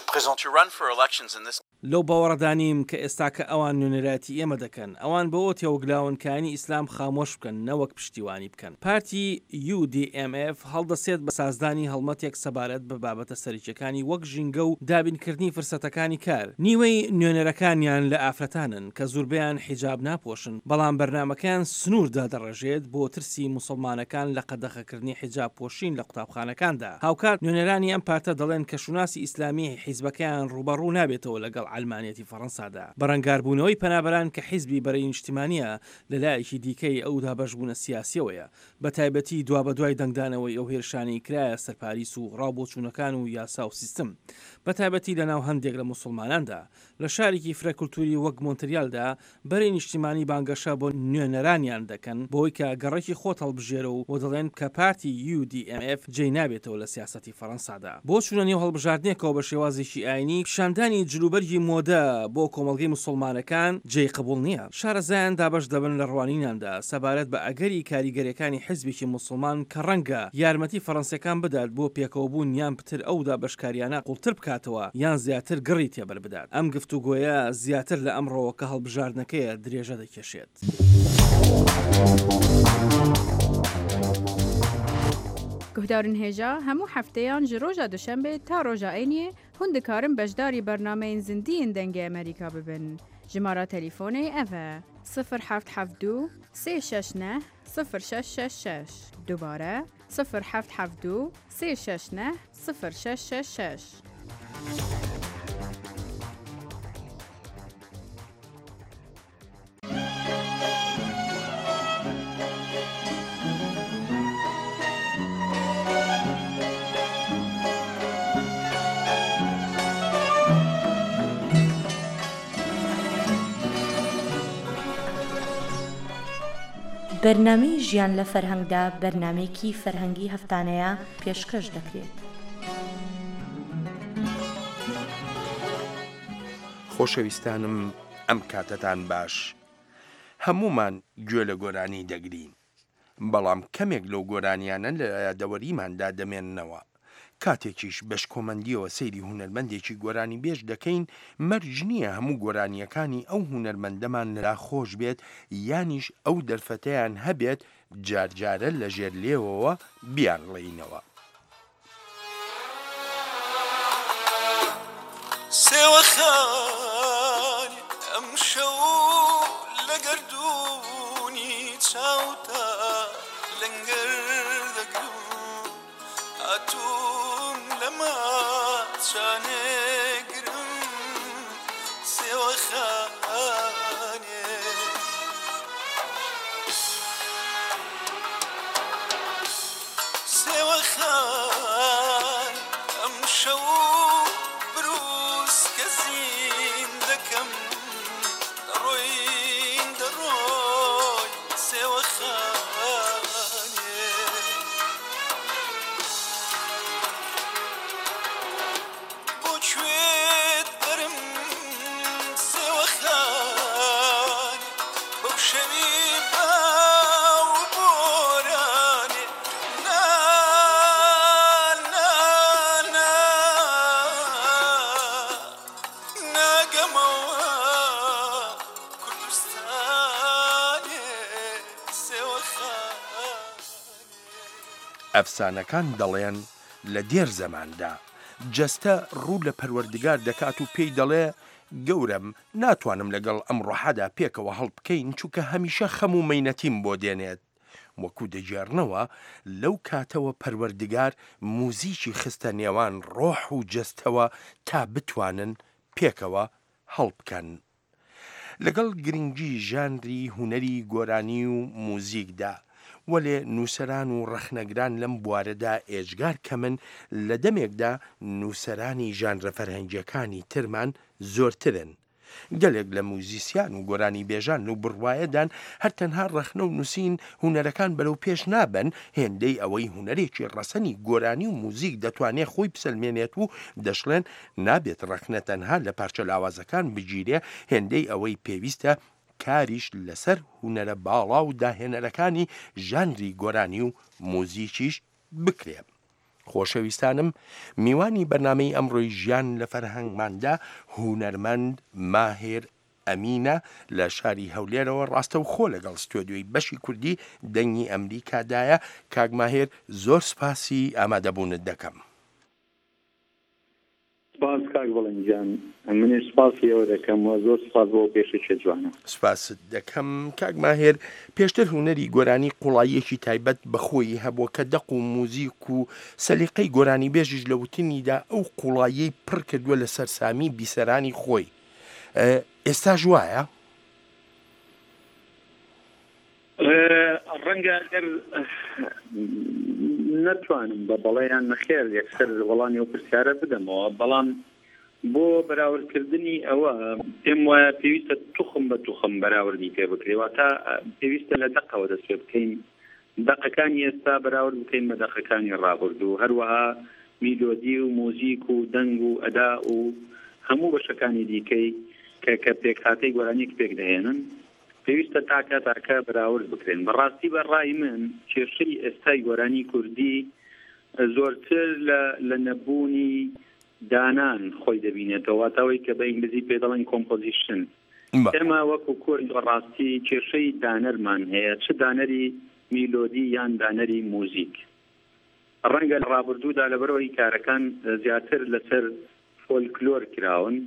لەو باوەڕەدانیم کە ئێستا کە ئەوان نوێنەراتی ئێمە دەکەن ئەوان بەوە تێوەگلاونکانی ئیسلام خامۆش بکەن نەوەک پشتیوانی بکەن. پارتی UDMF هەڵدەسێت بە سازدانی هەڵمەتێک سەبارەت بە بابەتە سەرچەکانی وەک ژینگە و دابینکردنی فرسەتەکانی کار. نیوەی نوێنەرەکانیان لە ئافرەتانن کە زۆربیان حیجاب ناپۆشن بەڵام بەرنمەکان سنووردا دەڕێژێت بۆ ترسی موسڵمانەکان لە قەدەخەکردنی حیجاب پۆشین لە قوتابخانەکاندا. هاوکات نوێنەرانی ئەم پارتە دەڵێن کە شوناسی ئیسلامی حیزبەکەیان ڕوبەڕوو نابێتەوە لەگەڵ ئەلمانێتی فەڕەنسادا. بەڕەنگاربوونەوەی پەنابەران کە حیزبی بەرەی نیشتیمانیە لەلایەکی دیکەی ئەو دابەشبوونە سیاسیەوەیە بە تایبەتی دوا بە دوای دەنگدانەوەی ئەو هێرشانی کرایە سەر پاریس و ڕاوبۆچوونەکان و یاسا و سیستم بە تایبەتی لەناو هەندێک لە موسڵماناندا لە شارێکی فرەکولتوری وەک مۆنتریالدا بەرەی نیشتیمانی بانگەشە بۆ نوێنەرانیان دەکەن بۆی کە گەڕێکی خۆت هەڵبژێرە و دەڵێن کە پارتی UDMF جێی نابێتەوە لە سیاسەتی فەڕەنسادا. بۆ چوونە نێو هەڵبژاردنێکەوە بە شێوازێکی ئاینی پیشاندانی جلوبەرگی مۆدە بۆ کۆمەڵگەی موسڵمانەکان جێی قبول نییە. شارەزایان دابەش دەبن لە ڕوانیناندا سەبارەت بە ئەگەری کاریگەریەکانی حیزبێکی موسڵمان کە ڕەنگە یارمەتی فەڕەنسیەکان بدات بۆ پێکەوەبوون یان پتر ئەودا بەشکاریانە قوڵتر بکاتەوە یان زیاتر گڕی تێبەر بدات. ئەم گفتوگۆیە زیاتر لە ئەمڕۆوە کە هەڵبژاردنەکەیە درێژە دەکێشێت. گهدارن هێژا هەموو هەفتەیان ji ڕۆژە دوشەمبێ تا ڕۆژە ئەینیە هون دikarin beşdarî bernameyên zindiyên dengê Amerîka bibin. Jimara telefônê ev e 0772 369 0666 dubare 0772 369 0666. بەرنامەی ژیان لە فەرهەنگدا بەرنامەیەکی فەرهەنگی هەفتانەیە پێشکەش دەکرێت. خۆشەویستانم ئەم کاتتان باش. هەمومان گوێ لە گۆرانی دەگرین. بەڵام کەمێک لەو گۆرانیانە لە یادەوەریماندا دەمێننەوە. کاتێکیش بەش کۆمەندیەوە سەیری هونەرمەندێکی گۆرانی بێژ دەکەین مەرج نییە هەموو گۆرانیەکانی ئەو هونەرمەندەمان لەلا خۆش بێت یانیش ئەو دەرفەتەیان هەبێت جارجارە لە ژێر لێوەوە بیانڵێینەوە. سێوەخانی ئەم شەو لە گەردوونی چاوتە لەنگەر دەگرم هاتووم لەمە شانێگرم سێوەخانێ سێوەخان ئەم شەو بروس کە زین دەکەم دەڕۆین دەڕۆی سێوەخانێ بۆ کوێت بەرم سێوەخان بەو شەوی باو بۆرانێ ناگەمەوە کوردستانێ سێوەخان ئەفسانەکان دەڵێن لە دێر زەماندا جەستە ڕوو لە پەروەردگار دەکات و پێی دەڵێ گەورم ناتوانم لەگەڵ ئەم ڕۆحەدا پێکەوە هەڵ بکەین چونکە هەمیشە خەم و مەینەتیم بۆ دێنێت وەکو دەجێڕنەوە لەو کاتەوە پەروەردگار موزیکی خستە نێوان ڕۆح و جەستەوە تا بتوانن پێکەوە هەڵ بکەن لەگەڵ گرنگی ژانری هونەری گۆرانی و موزیکدا وەلێ نووسەران و ڕەخنەگران لەم بوارەدا ئێجگار کەمن لە دەمێکدا نووسەرانی ژانرە فەرهەنگیەکانی ترمان زۆرترن گەلێک لە موزیسیان و گۆرانی بێژان و بڕوایەدان هەر تەنها ڕەخنە و نووسین هونەرەکان بەرەو پێش نابن هێندەی ئەوەی هونەرێکی ڕەسەنی گۆرانی و موزیک دەتوانێت خۆی بسەلمێنێت و دەشڵێن نابێت ڕەخنە تەنها لە پارچە لاوازەکان بگیرێ هێندەی ئەوەی پێویستە کاریش لەسەر هونەرە باڵا و داهێنەرەکانی ژانری گۆرانی و موزیکیش بکرێ. خۆشەویستانم میوانی بەرنامەی ئەمڕۆی ژیان لە فەرهەنگماندا هونەرمەند ماهێر ئەمینە لە شاری هەولێرەوە ڕاستە و خۆ لەگەڵ ستۆدیۆی بەشی کوردی دەنگی ئەمریکادایە کاک ماهێر زۆر سپاسی ئامادەبوونت دەکەم. سپاس کاک بەڵێنجان منیش سپاسی ئەوە دەکەم و زۆر سپاس بۆ پێشکە جوانە. سپاست دەکەم کاک ماهێر پێشتر هونەری گۆرانی قوڵاییەکی تایبەت بەخۆی هەبووە کە دەق و موزیک و سەلیقەی گۆرانی بێژیش لە وتنیدا ئەو قوڵاییەی پڕ کردووە لە سەرسامی بیسەرانی خۆی ئێستا ژوایە؟ ڕەنگە ئەگەر نەتوانم بە بەڵێیان نەخێر یەکسەر وەڵامی ئەو پرسیارە بدەمەوە بەڵام بۆ بەراوردکردنی ئەوە پێم وایە پێویستە توخم بە توخم بەراوردی پێ بکرێەوە تا پێویستە لە دەقەوە دەست پێ بکەین دەقەکانی ئێستا بەراورد بکەین بە دەقەکانی ڕابرد و هەروەها میلۆدی و موزیک و دەنگ و ئەدا و هەموو بەشەکانی دیکەی کە پێکهاتەی گۆرانیەک پێک دەهێنن پێویستە تاکە بەراورد بکرێن بەڕاستی بەڕای من کێشەی ئێستای گۆرانی کوردی زۆرتر لە نەبوونی دانان خۆی دەبینێتەوە تاوەی کە بە ئینگلیزی پێ دەڵێن کۆمپۆزیشن ئێمە وەکو کورد بەڕاستی کێشەی دانەرمان هەیە چ دانەری میلۆدی یان دانەری موزیک ڕەنگە لە ڕابردوودا لەبەرەوەی کارەکان زیاتر لەسەر فۆلکلۆر کراون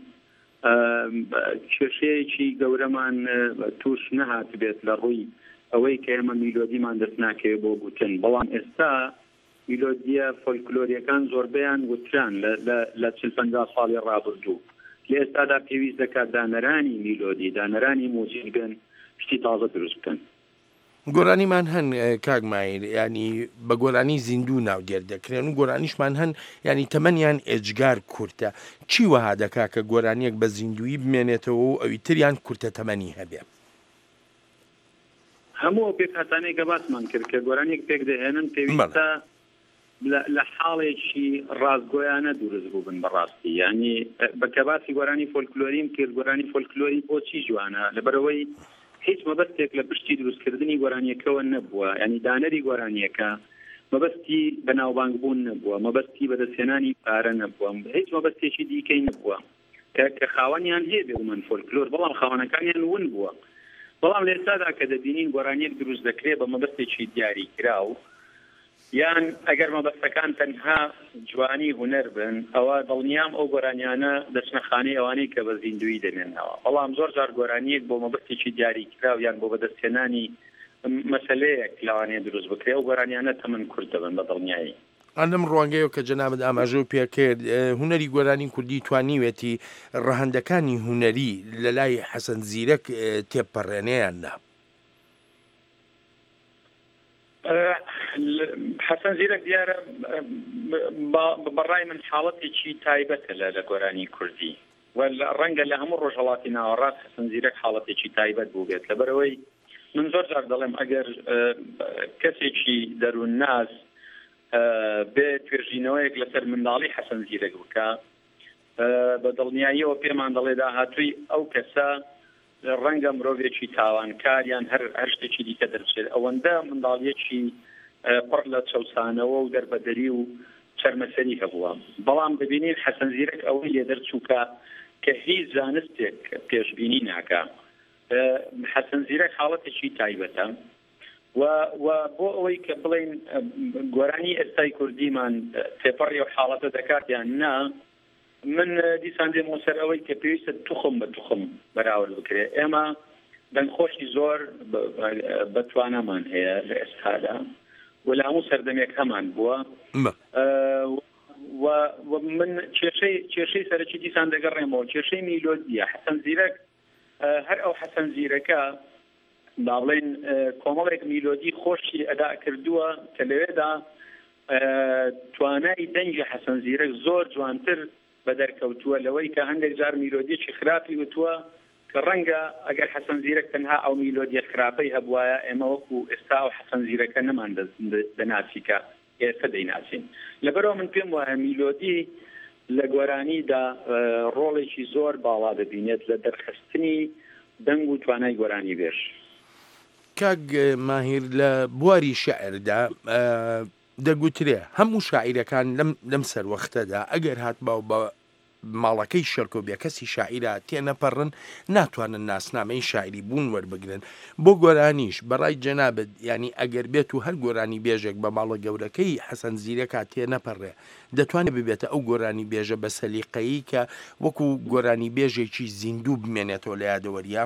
کێشەیەکی گەورەمان توش نەهات بێت لە ڕووی ئەوەی کە ئێمە میلۆدیمان دەست ناکەوێت بۆ گوتن بەڵام ئێستا میلۆدیە فۆلکلۆریەکان زۆربیان وتران لە 40-50 ساڵی ڕابردوو لە ئێستادا پێویست دەکات دانەرانی میلۆدی دانەرانی موزیک بن شتی تازە دروست بکەن گۆرانیمان هەن کاک ماهێر ینی بە گۆرانی زیندوو ناو دێر دەکرێن و گۆرانیشمان هەن ینی تەمەنیان ئێجگار کورتە چی وەها دەکا کە گۆرانیەک بە زیندویی بمێنێتەوە و ئەوی تریان کورتە تەمەنی هەبێ هەموو پێکهاتانەی کە باسمان کرد کە گۆرانیەک پێک دەهێنن پێویستە لە حاڵێکی ڕاستگۆیانە دروست بوو بن بەڕاستی ینی بەکە باسی گۆرانی فۆلکلۆریم کرد گۆرانی فۆلکلۆری بۆچی جوانە لەبەرەوەی هیچ مەبەستێک لە پشتی دروستکردنی گۆرانیەکەوە نەبووە ینی دانەری گۆرانیەکە مەبەستی بەناوبانگبوون نەبووە مەبەستی بەدەستێنانی پارە نەبووە هیچ مەبەستێکی دیکەی نەبووە کە خاوەنیان هەیە بێومەن فۆلکلۆر بەڵام خاوەنەکانیان ون بووە بەڵام لە ئێستادا کە دەبینین گۆرانیەک دروست دەکرێت بە مەبەستێکی دیاری کراو یان ئەگەر مەبەستەکان تەنها جوانی هونەر بن ئەوە دڵنیام ئەو گۆرانیانە دەچنە خانەی ئەوانەی کە بە زیندوی دەمێنەوە بەڵام زۆر جار گۆرانیەک بۆ مەبەستێکی دیاری کراو یان بۆ بەدەستهێنانی مەسەلەیەک لەوانەیە دروست بکرێت و گۆرانیانە تەمەن کورت دەبن بە دڵنیایی ئەندەم ڕوانگەیەوە کە جەنابەت ئاماژە و پێکرد هوەری گۆرانی کوردی توانیوێتی ڕەهەندەکانی هوەری لە لای حەسەن زیرەک تێپەڕێنەیاندا. حەسەن زیرەک دیارە بەڕای من حاڵەتێکی تایبەتە لە گۆرانی کوردی و ڕەنگە لە هەموو ڕۆژهەڵاتی ناوەڕاست حەسەن زیرەک حاڵەتێکی تایبەت بوو بێت لەبەرەوەی من زۆر جار دەڵێم ئەگەر کەسێکی دەروون ناز بێ توێژینەوەیەک لەسەر منداڵی حەسەن زیرەک بکە بە دڵنیاییەوە پێمان دەڵێ داهاتووی ئەو کەسە ڕەنگە مرۆڤێکی تاوانکاریان هەر شتێکی دیکە دەرچێت ئەوەندە منداڵیەکی پڕ لە چەوسانەوە و دەربەدەری و چەرمەسەری هەبووە بەڵام ببینین حەسەن زیرەک ئەوەی لێ دەرچووکە کە هیچ زانستێک پێشبینی ناکە حەسەن زیرەک حاڵەتێکی تایبەتە و بۆ ئەوەی کە بڵین گۆرانی ئێستای کوردیمان تێپەڕی و حاڵەتە دەکات یان نا من دیسان دێمەوە سەر ئەوەی کە پێویستە توخم بە توخم بەراورد بکرێت ئێمە دەنگخۆشی زۆر بەتوانەمان هەیە لە ئێستادا و لە هەموو سەردەمێک هەمان بووە و من کێشەی سەرەکی دیسان دەگەڕێمەوە کێشەی میلۆدیە حەسەن زیرەک هەر ئەو حەسەن زیرەکە باڵێن کۆمەڵێک میلۆدی خۆشی ئەدا کردووە کە لەوێدا توانای دەنگی حەسەن زیرەک زۆر جوانتر بە دەرکەوتووە لەوەی کە هەندێک جار میلۆدیەکی خراپی وتووە کە ڕەنگە ئەگەر حەسەن زیرەک تەنها ئەو میلۆدیە خراپەی هەبوایە ئێمە وەکو ئێستا و حەسەن زیرەکە نەمان دەناسیکە ئێستا دەیناسین لەبەرەوە من پێم وایە میلۆدی لە گۆرانیدا ڕۆڵێکی زۆر باڵا دەبینێت لە دەرخستنی دەنگ و توانای گۆرانی بێژ. کاک ماهیر لە بواری شعردا دەگوترێ هەموو شاعیرەکان لەم سەروەختەدا ئەگەر هات باو بە ماڵەکەی شەرکۆ بێ کەسی شاعیرە تێنەپەڕن ناتوانن ناسنامەی شاعری بوون وەربگرن بۆ گۆرانیش بەڕای جەنابەت ینی ئەگەر بێت و هەر گۆرانی بێژێک بە ماڵە گەورەکەی حەسەن زیرەکە تێنەپەڕێ دەتوانێت ببێتە ئەو گۆرانی بێژە بە سەلیقەیی کە وەکو گۆرانی بێژێکی زیندوو بمێنێتەوە لە یادەوەریە.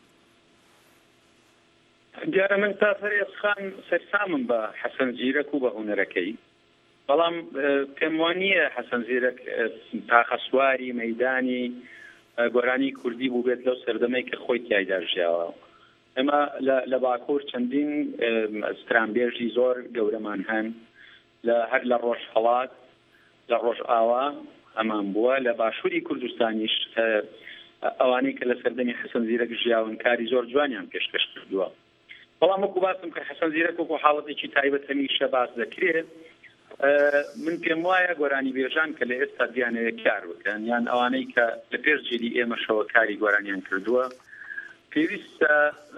دیارە من تا فەرێزخان سەرسامم بە حەسەن زیرەک و بە هونەرەکەی بەڵام پێم وانییە حەسەن زیرەک تاخەسواری مەیدانی گۆرانی کوردی بوو بێت لەو سەردەمەی کە خۆی تایدا ژیاوە ئێمە لە باکوور چەندین سترانبێژی زۆر گەورەمان هەن هەر لە ڕۆژهەڵات لە ڕۆژئاوا ئەمان بووە لە باشووری کوردستانیش ئەوانەی کە لە سەردەمی حەسەن زیرەک ژیاون کاری زۆر جوانیان پێشکەش کردووە بەڵام وەکو باسم کە حەسەن زیرەک وەکو حاڵەتێکی تایبەت هەمیشە باس دەکرێت من پێم وایە گۆرانی بێژان کە لە ئێستا دیانەوە کار بکەن یان ئەوانەی کە لە پێش جێری ئێمەشەوە کاری گۆرانیان کردووە پێویستە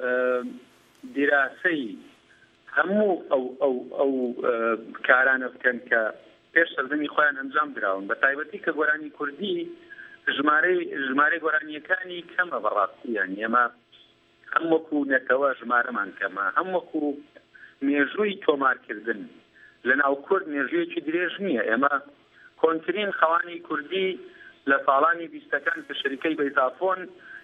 دیراسەی هەموو ئەو کارانە بکەن کە پێش سەردەمی خۆیان ئەنجام دراون بە تایبەتی کە گۆرانی کوردی ژمارەی گۆرانیەکانی کەمە بەڕاستیان ئێمە هەم وەکو نەتەوە ژمارەمان کەمە هەم وەکو مێژووی تۆمارکردن لە ناو کورد مێژوویەکی درێژ نییە ئێمە کۆنترین خەوانی کوردی لە ساڵانی بیستەکان کە شەریکەی بەیتافۆن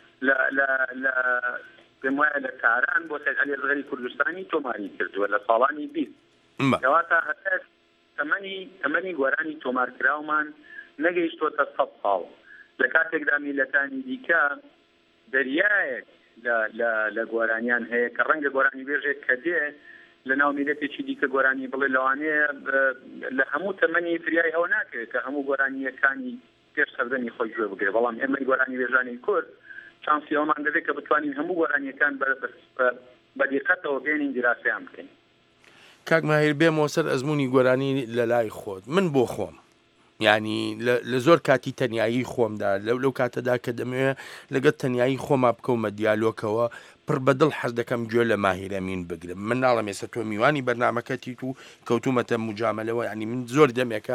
لە پێم وایە لە کاران بۆ سەرعەلی ڕێگەی کوردستانی تۆماری کردووە لە ساڵانی بیست کەواتە هەتا تەمەنی گۆرانی تۆمارکراومان نەگەیشتووەتە 100 ساڵ لە کاتێکدا میلەتانی دیکە دەریایەک لە گۆرانیان هەیە کە ڕەنگە گۆرانی بێژێک کە دێ لە ناو میلەتێکی دیکە گۆرانی بڵێ لەوانەیە لە هەموو تەمەنی فریای ئەو ناکرێت کە هەموو گۆرانیەکانی پێش سەردەمی خۆی گوێ بگرێت بەڵام ئێمەی گۆرانی بێژانی کورد چانسی ئەومان دەبێت کە بتوانین هەموو گۆرانیەکان بەدیقەتەوە بێنین دیراسەیان بکەین. کاک ماهیر بێمەوە سەر ئەزمموی گۆرانی لە لای خۆت من بۆ خۆم ینی لە زۆر کاتی تەنایی خۆمدا لەو کاتەدا کە دەمەوێت لەگەڵ تەنایی خۆما بکەومە دیالۆکەوە پڕ بەدڵ حەز دەکەم گوێ لە ماهیر ئەمین بگرم من ناڵم ێستا تۆ میوانی بەرنامەکەتیت و کەوتومەتە مجاملەوە ینی من زۆر دەمێکە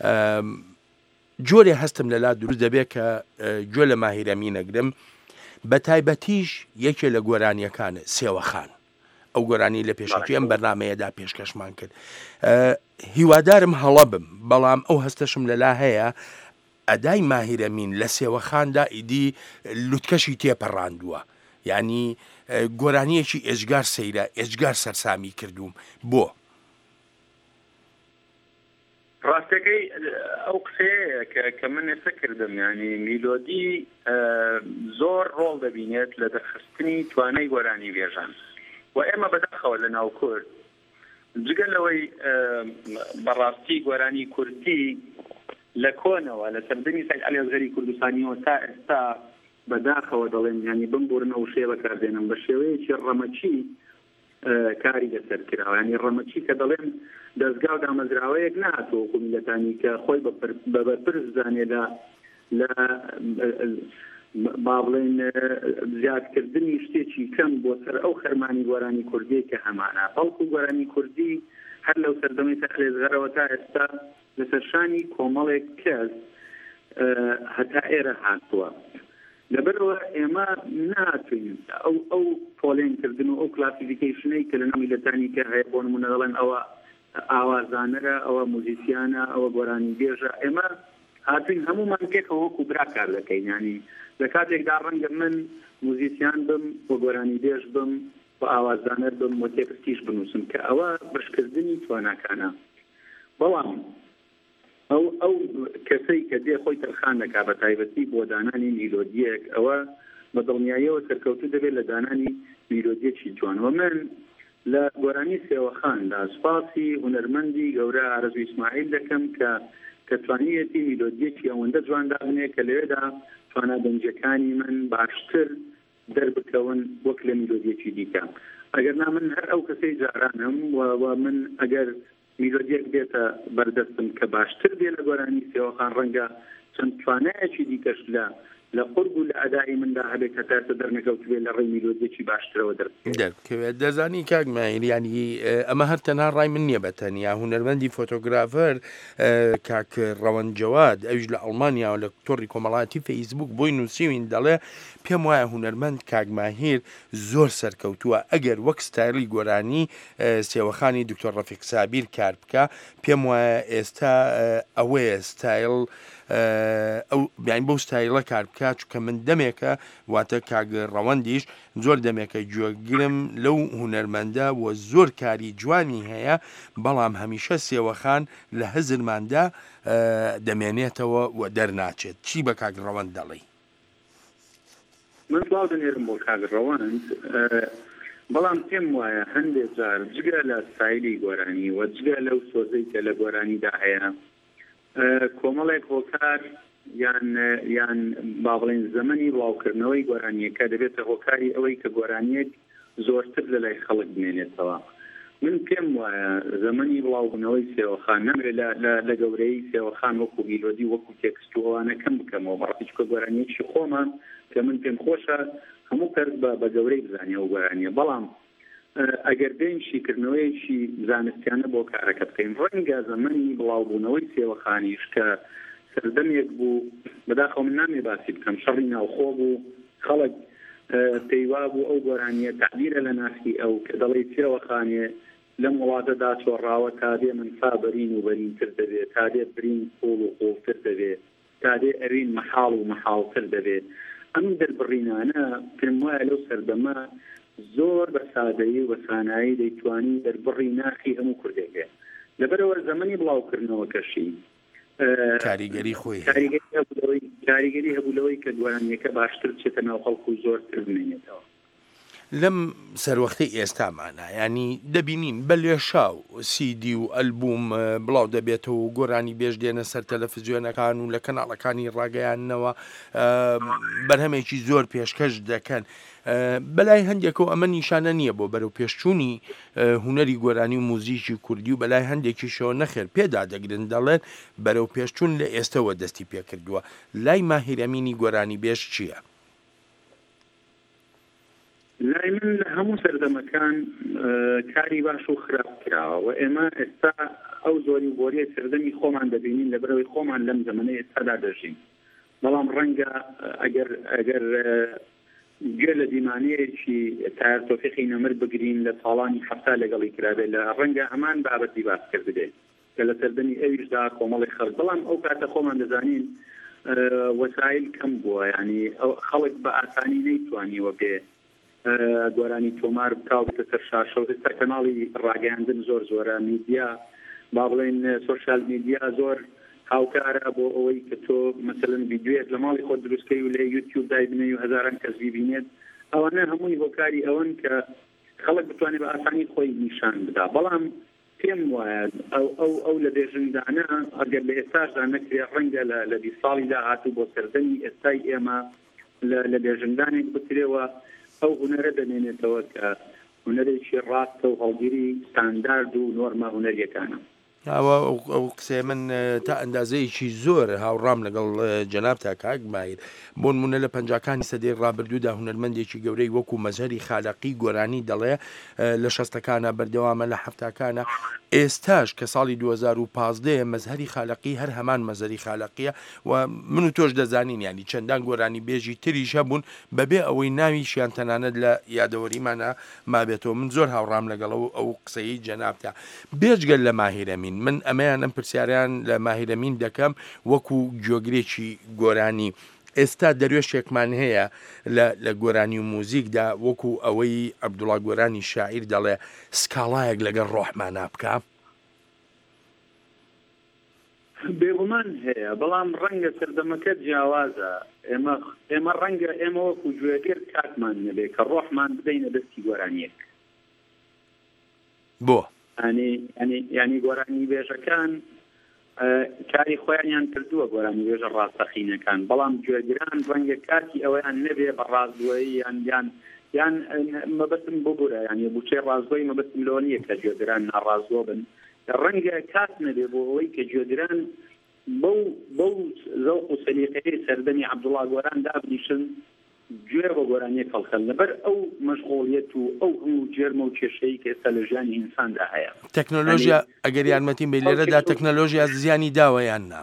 جۆرێ هەستم لەلا دروست دەبێت کە گوێ لە ماهیر ئەمین ئەگرم بە تایبەتیش یەکێ لە گۆرانیەکانە سێوەخان ئەو گۆرانی لە پێشکی ئەم بەرنمەیەدا پێشکەشمان کرد هیوادارم هەڵە بم بەڵام ئەو هەستەشم لەلا هەیە ئەدای ماهیر ئەمین لە سێوەخاندا ئیدی لوتکەشی تێپەڕاندووە ینی گۆرانیەکی ئێجگار سەیرە ئێجگار سەرسامی کردوم بۆ ڕاستەکەی ئەو قسەیە کە من ئێستا کردم ینی میلۆدی زۆر ڕۆڵ دەبینێت لە دەرخستنی توانای گۆرانی بێژان و ئێمە بەداخەوە لە ناو کورد جگە لەوەی بەڕاستی گۆرانی کوردی لە کۆنەوە لە سەردەمی سەید عەلیەزغەری کوردستانیەوە تا ئێستا بەداخەوە دەڵێن ینی بمبورنە و شێوە بەکاردێنم بە شێوەیەکی ڕەمەچی کاری لەسەر کراوە ینی ڕەمەچی کە دەڵێن دەستگا و دامەزراوەیەک نهاتەوە کومیلەتانی کە خۆی بە بەرپرس زانێ لە با بڵێن زیادکردنی شتێکی کەم بۆ سەر ئەو خەرمانی گۆرانی کوردی کە هەمانە بەڵکو گۆرانی کوردی هەر لەو سەردەمی سەید عەلیەزغەرەوە تا ئێستا لەسەر شانی کۆمەڵێک کەس هەتا ئێرە هاتووە لەبەرەوە ئێمە ناتوین ئەو پۆلێنکردن و ئەو کلاسیفیکیشنەی کە لە ناو میلەتانی کە هەیە بۆ نمونە دەڵێن ئەوە ئاوازانەرە ئەوە موزیسیانە ئەوە گۆرانی بێژە ئێمە هاتوین هەمومان پێکەوە وەکو برا کار دەکەین ینی لە کاتێکدا ڕەنگە من موزیسیان بم بۆ گۆرانی بێژ بم بۆ ئاوازانەر بم و تێکستیش بنووسم کە ئەوە بەشکردنی تواناکانە بەڵام ئەو کەسەی کە دێ خۆی تەرخان دەکا بە تایبەتی بۆ دانانی میلۆدیەک ئەوە بە دڵنیاییەوە سەرکەوتو دەبێت لە دانانی میلۆدیەکی جوانەوە من لە گۆرانی سێوەخاندا سوپاسی هونەرمەندی گەورە ئارەزوو ئیسماعیل دەکەم کە توانیەتی میلۆدیەکی ئەوەندە جوان دابنێ کە لەوێدا توانە دەنجەکانی من باشتر دەربکەون وەک لە میلۆدیەکی دیکە ئەگەر نا من هەر ئەو کەسەی جارانم و من ئەگەر میلۆدیەک بێتە بەردەستم کە باشتر بێ لە گۆرانی سێوەخان ڕەنگە چەند توانایەکی دیکەش لە قورب و لە ئەدای مندا هەبێت کە تاسە دەرنەکەوت بێت لە ڕێی میلۆدیەکی باشترەوە دەرکەوێت دەزانی کاک ماهیر ینی ئەمە هەر تەنها ڕای من نییە بەتەنیا هونەرمەندی فۆتۆگرافەر کاک ڕەوەند جەواد ئەویش لە ئەڵمانیا و لە تۆڕی کۆمەڵایەتی فەیسبوک بۆی نووسیوین دەڵێ پێم وایە هونەرمەند کاک ماهیر زۆر سەرکەوتووە ئەگەر وەک ستایلی گۆرانی سێوەخانی دکتۆر ڕەفیق سابیر کار بکە پێم وایە ئێستا ئەوەیە ستایل ئەو بیان بەو ستایلە کار بکات چونکە من دەمێکە واتە کاک ڕەوەندیش زۆر دەمێکە گوێگرم لەو هونەرمەندە و زۆر کاری جوانی هەیە بەڵام هەمیشە سێوەخان لە هەزرماندا دەمێنێتەوە و دەرناچێت چی بە کاک ڕەوەند دەڵێ من بڵاو دەنێرم بۆ کاک ڕەوەند بەڵام پێم وایە هەندێک جار جگە لە ستایلی گۆرانی و جگە لەو سۆزەی کە لە گۆرانیدا هەیە کۆمەڵێک هۆکار یان با بڵێن زەمەنی بڵاوکردنەوەی گۆرانیەکە دەبێتە هۆکاری ئەوەی کە گۆرانیەک زۆرتر لە لای خەڵک بمێنێتەوە من پێم وایە زەمەنی بڵاوبوونەوەی سێوەخان نەمرێت لە گەورەی سێوەخان وەکو میلۆدی وەکو تێکست و ئەوانە کەم بکەمەوە بەڕاستیکە گۆرانیەکی خۆمان کە من پێم خۆشە هەموو کەس بە گەورەی بزانێ و گۆرانیە بەڵام ئەگەر بین شیکردنەوەیکی زانستیانە بۆ کارەکە بکەین ڕەنگە زەمەنی بڵاوبوونەوەی سێوەخانیش کە سەردەمێک بوو بەداخەوە من نامێ باسی بکەم شەڕی ناوخۆ بوو خەڵک پەیوا بوو ئەو گۆرانیە تعبیرە لە ناخی ئەو کە دەڵێ سێوەخانێ لەم وڵاتەدا چۆڕاوە تا دێ منفا بەرین و بەرینتر دەبێت تا دێ برین قوڵ و قوڵتر دەبێت تا دێ ئەوین مەحاڵ و مەحاڵتر دەبێت ئەم دەربڕینانە پێم وایە لەو سەردەمە زۆر بە سادەیی و سانایی دەیتوانی دەربڕی ناخی هەموو کوردێکە لەبەرەوە زەمەنی بڵاوکردنەوە کەشی کاریگەری خۆی کاریگەری هەبوو لەوەی کە گۆرانیەکە باشتر چێتە ناو خەڵک و زۆرتر بمێنێتەوە لەم سەروەختەی ئێستامانە ینی دەبینین بە لێشاو سیدی و ئەلبوم بڵاو دەبێتەوە و گۆرانی بێژ دێنە سەر تەلەڤیزیۆنەکان و لە کەناڵەکانی ڕاگەیانەوە بەرهەمێکی زۆر پێشکەش دەکەن بەلای هەندێکەوە ئەمە نیشانە نییە بۆ بەرەو پێشچوونی هونەری گۆرانی و موزیکی کوردی و بەلای هەندێکیشەوە نەخێر پێدا دەگرن دەڵێن بەرەو پێشچوون لە ئێستەوە دەستی پێکردووە لای ماهیر ئەمینی گۆرانی بێژ چییە؟ لای من لە هەموو سەردەمەکان کاری باش و خراپ کراوە و ئێمە ئێستا ئەو زۆری بۆریە سەردەمی خۆمان دەبینین لەبەرەوەی خۆمان لەم زەمانە ئێستادا دەژین بەڵام ڕەنگە ئەگەر گوێ لە دیمانەیەکی تایار تۆفیقی نەمر بگرین لە ساڵانی حەفتا لەگەڵی کرابێ لە ڕەنگە هەمان بابەتی باس کرد بدێت کە لە سەردەمی ئەویشدا کۆمەڵی خەڵک بەڵام ئەو کاتە خۆمان دەزانین وەسایل کەم بووە ینی خەڵک بە ئاسانی نەیتوانیوە بێ گۆرانی تۆمار بکاو بتە سەر شاشە و ئێستا کەناڵی ڕاگەیاندن زۆر زۆرە میدیا با بڵێن سۆشیال میدیا زۆر هاوکارە بۆ ئەوەی کە تۆ مثلەن ڤیدیۆیەک لە ماڵی خۆت دروستکەی و لە یوتیوب دایبنێ و هەزاران کەس بیبینێت ئەوانە هەمووی هۆکاری ئەوەن کە خەڵک بتوانێت بە ئاسانی خۆی نیشان بدا بەڵام پێم وایە ئەو لە بێژنگدانە ئەگەر لە ئێستاشدا نەکرێ ڕەنگە لە 20 ساڵی داهاتوو بۆ سەردەمی ئێستای ئێمە لە بێژنگدانێک بکرێەوە ئەو هونەرە دەمێنێتەوە کە هونەرێکی ڕاستە و هەڵگیری ستاندارد و نۆرمە هونەریەکانە ئەو قسێ من تا ئەندازەیەکی زۆر هاوڕام لەگەڵ جەناب تا کاک مایر بۆ نمونە لە پەنجاکانی سەدەی ڕابردوودا هونەرمەندێکی گەورەی وەکو مەزهەری خالەقی گۆرانی دەڵێ لە 60ەکانە بەردەوامە لە 70ەکانە ئێستاش کە ساڵی 2015 مەزهەری خالەقی هەر هەمان مەزەری خالەقیە و من و تۆش دەزانین ینی چەندان گۆرانی بێژی تریش هەبوون بەبێ ئەوەی ناویشیان تەنانەت لە یادەوەریمانە مابێتەوە من زۆر هاوڕام لەگەڵ ئەو قسەی جەنابتە بێژگەل لە ماهیرەمین من ئەمەیان ئەم پرسیاریان لە ماهیرەمین دەکەم وەکو گوێگرێکی گۆرانی ئێستا دەروێشێکمان هەیە لە گۆرانی و موزیکدا وەکو ئەوەی عەبدوڵڵا گۆرانی شاعیر دەڵێ سکاڵایەک لەگەڵ ڕۆحمانە بکە بێگومان هەیە بەڵام ڕەنگە سەردەمەکە جیاوازە ئێمە ڕەنگە ئێمە وەکو گوێگر کاتمان نەبێ کە ڕۆحمان بدەینە دەستی گۆرانیەک بۆ ینی گۆرانی بێژەکان کاری خۆیانیان کردووە گۆرانی بێژە ڕاستەخینەکان بەڵام گوێگران ڕەنگە کاتی ئەوەیان نەبێ بە ڕازگۆیی یان مەبەستم بۆ بورە ینی بچێ ڕازگۆی مەبەستم لەوە نییە کە گوێگران ناڕازگۆ بن ڕەنگە کات نەبێ بۆ ئەوەی کە گوێگران بەو زەوق و سەلیقەی سەردەمی عەبدوڵڵا گۆران دابنیشن گوێ بە گۆرانیە کەڵخەن لەبەر ئەو مەشغوڵیەت و ئەو هەموو جێرمە و کێشەی کە ئێستا لە ژیانی ئینساندا هەیە تەکنۆلۆژیا ئەگەر یارمەتیم بێ لێرەدا تەکنۆلۆژیا زیانی داوە یان نا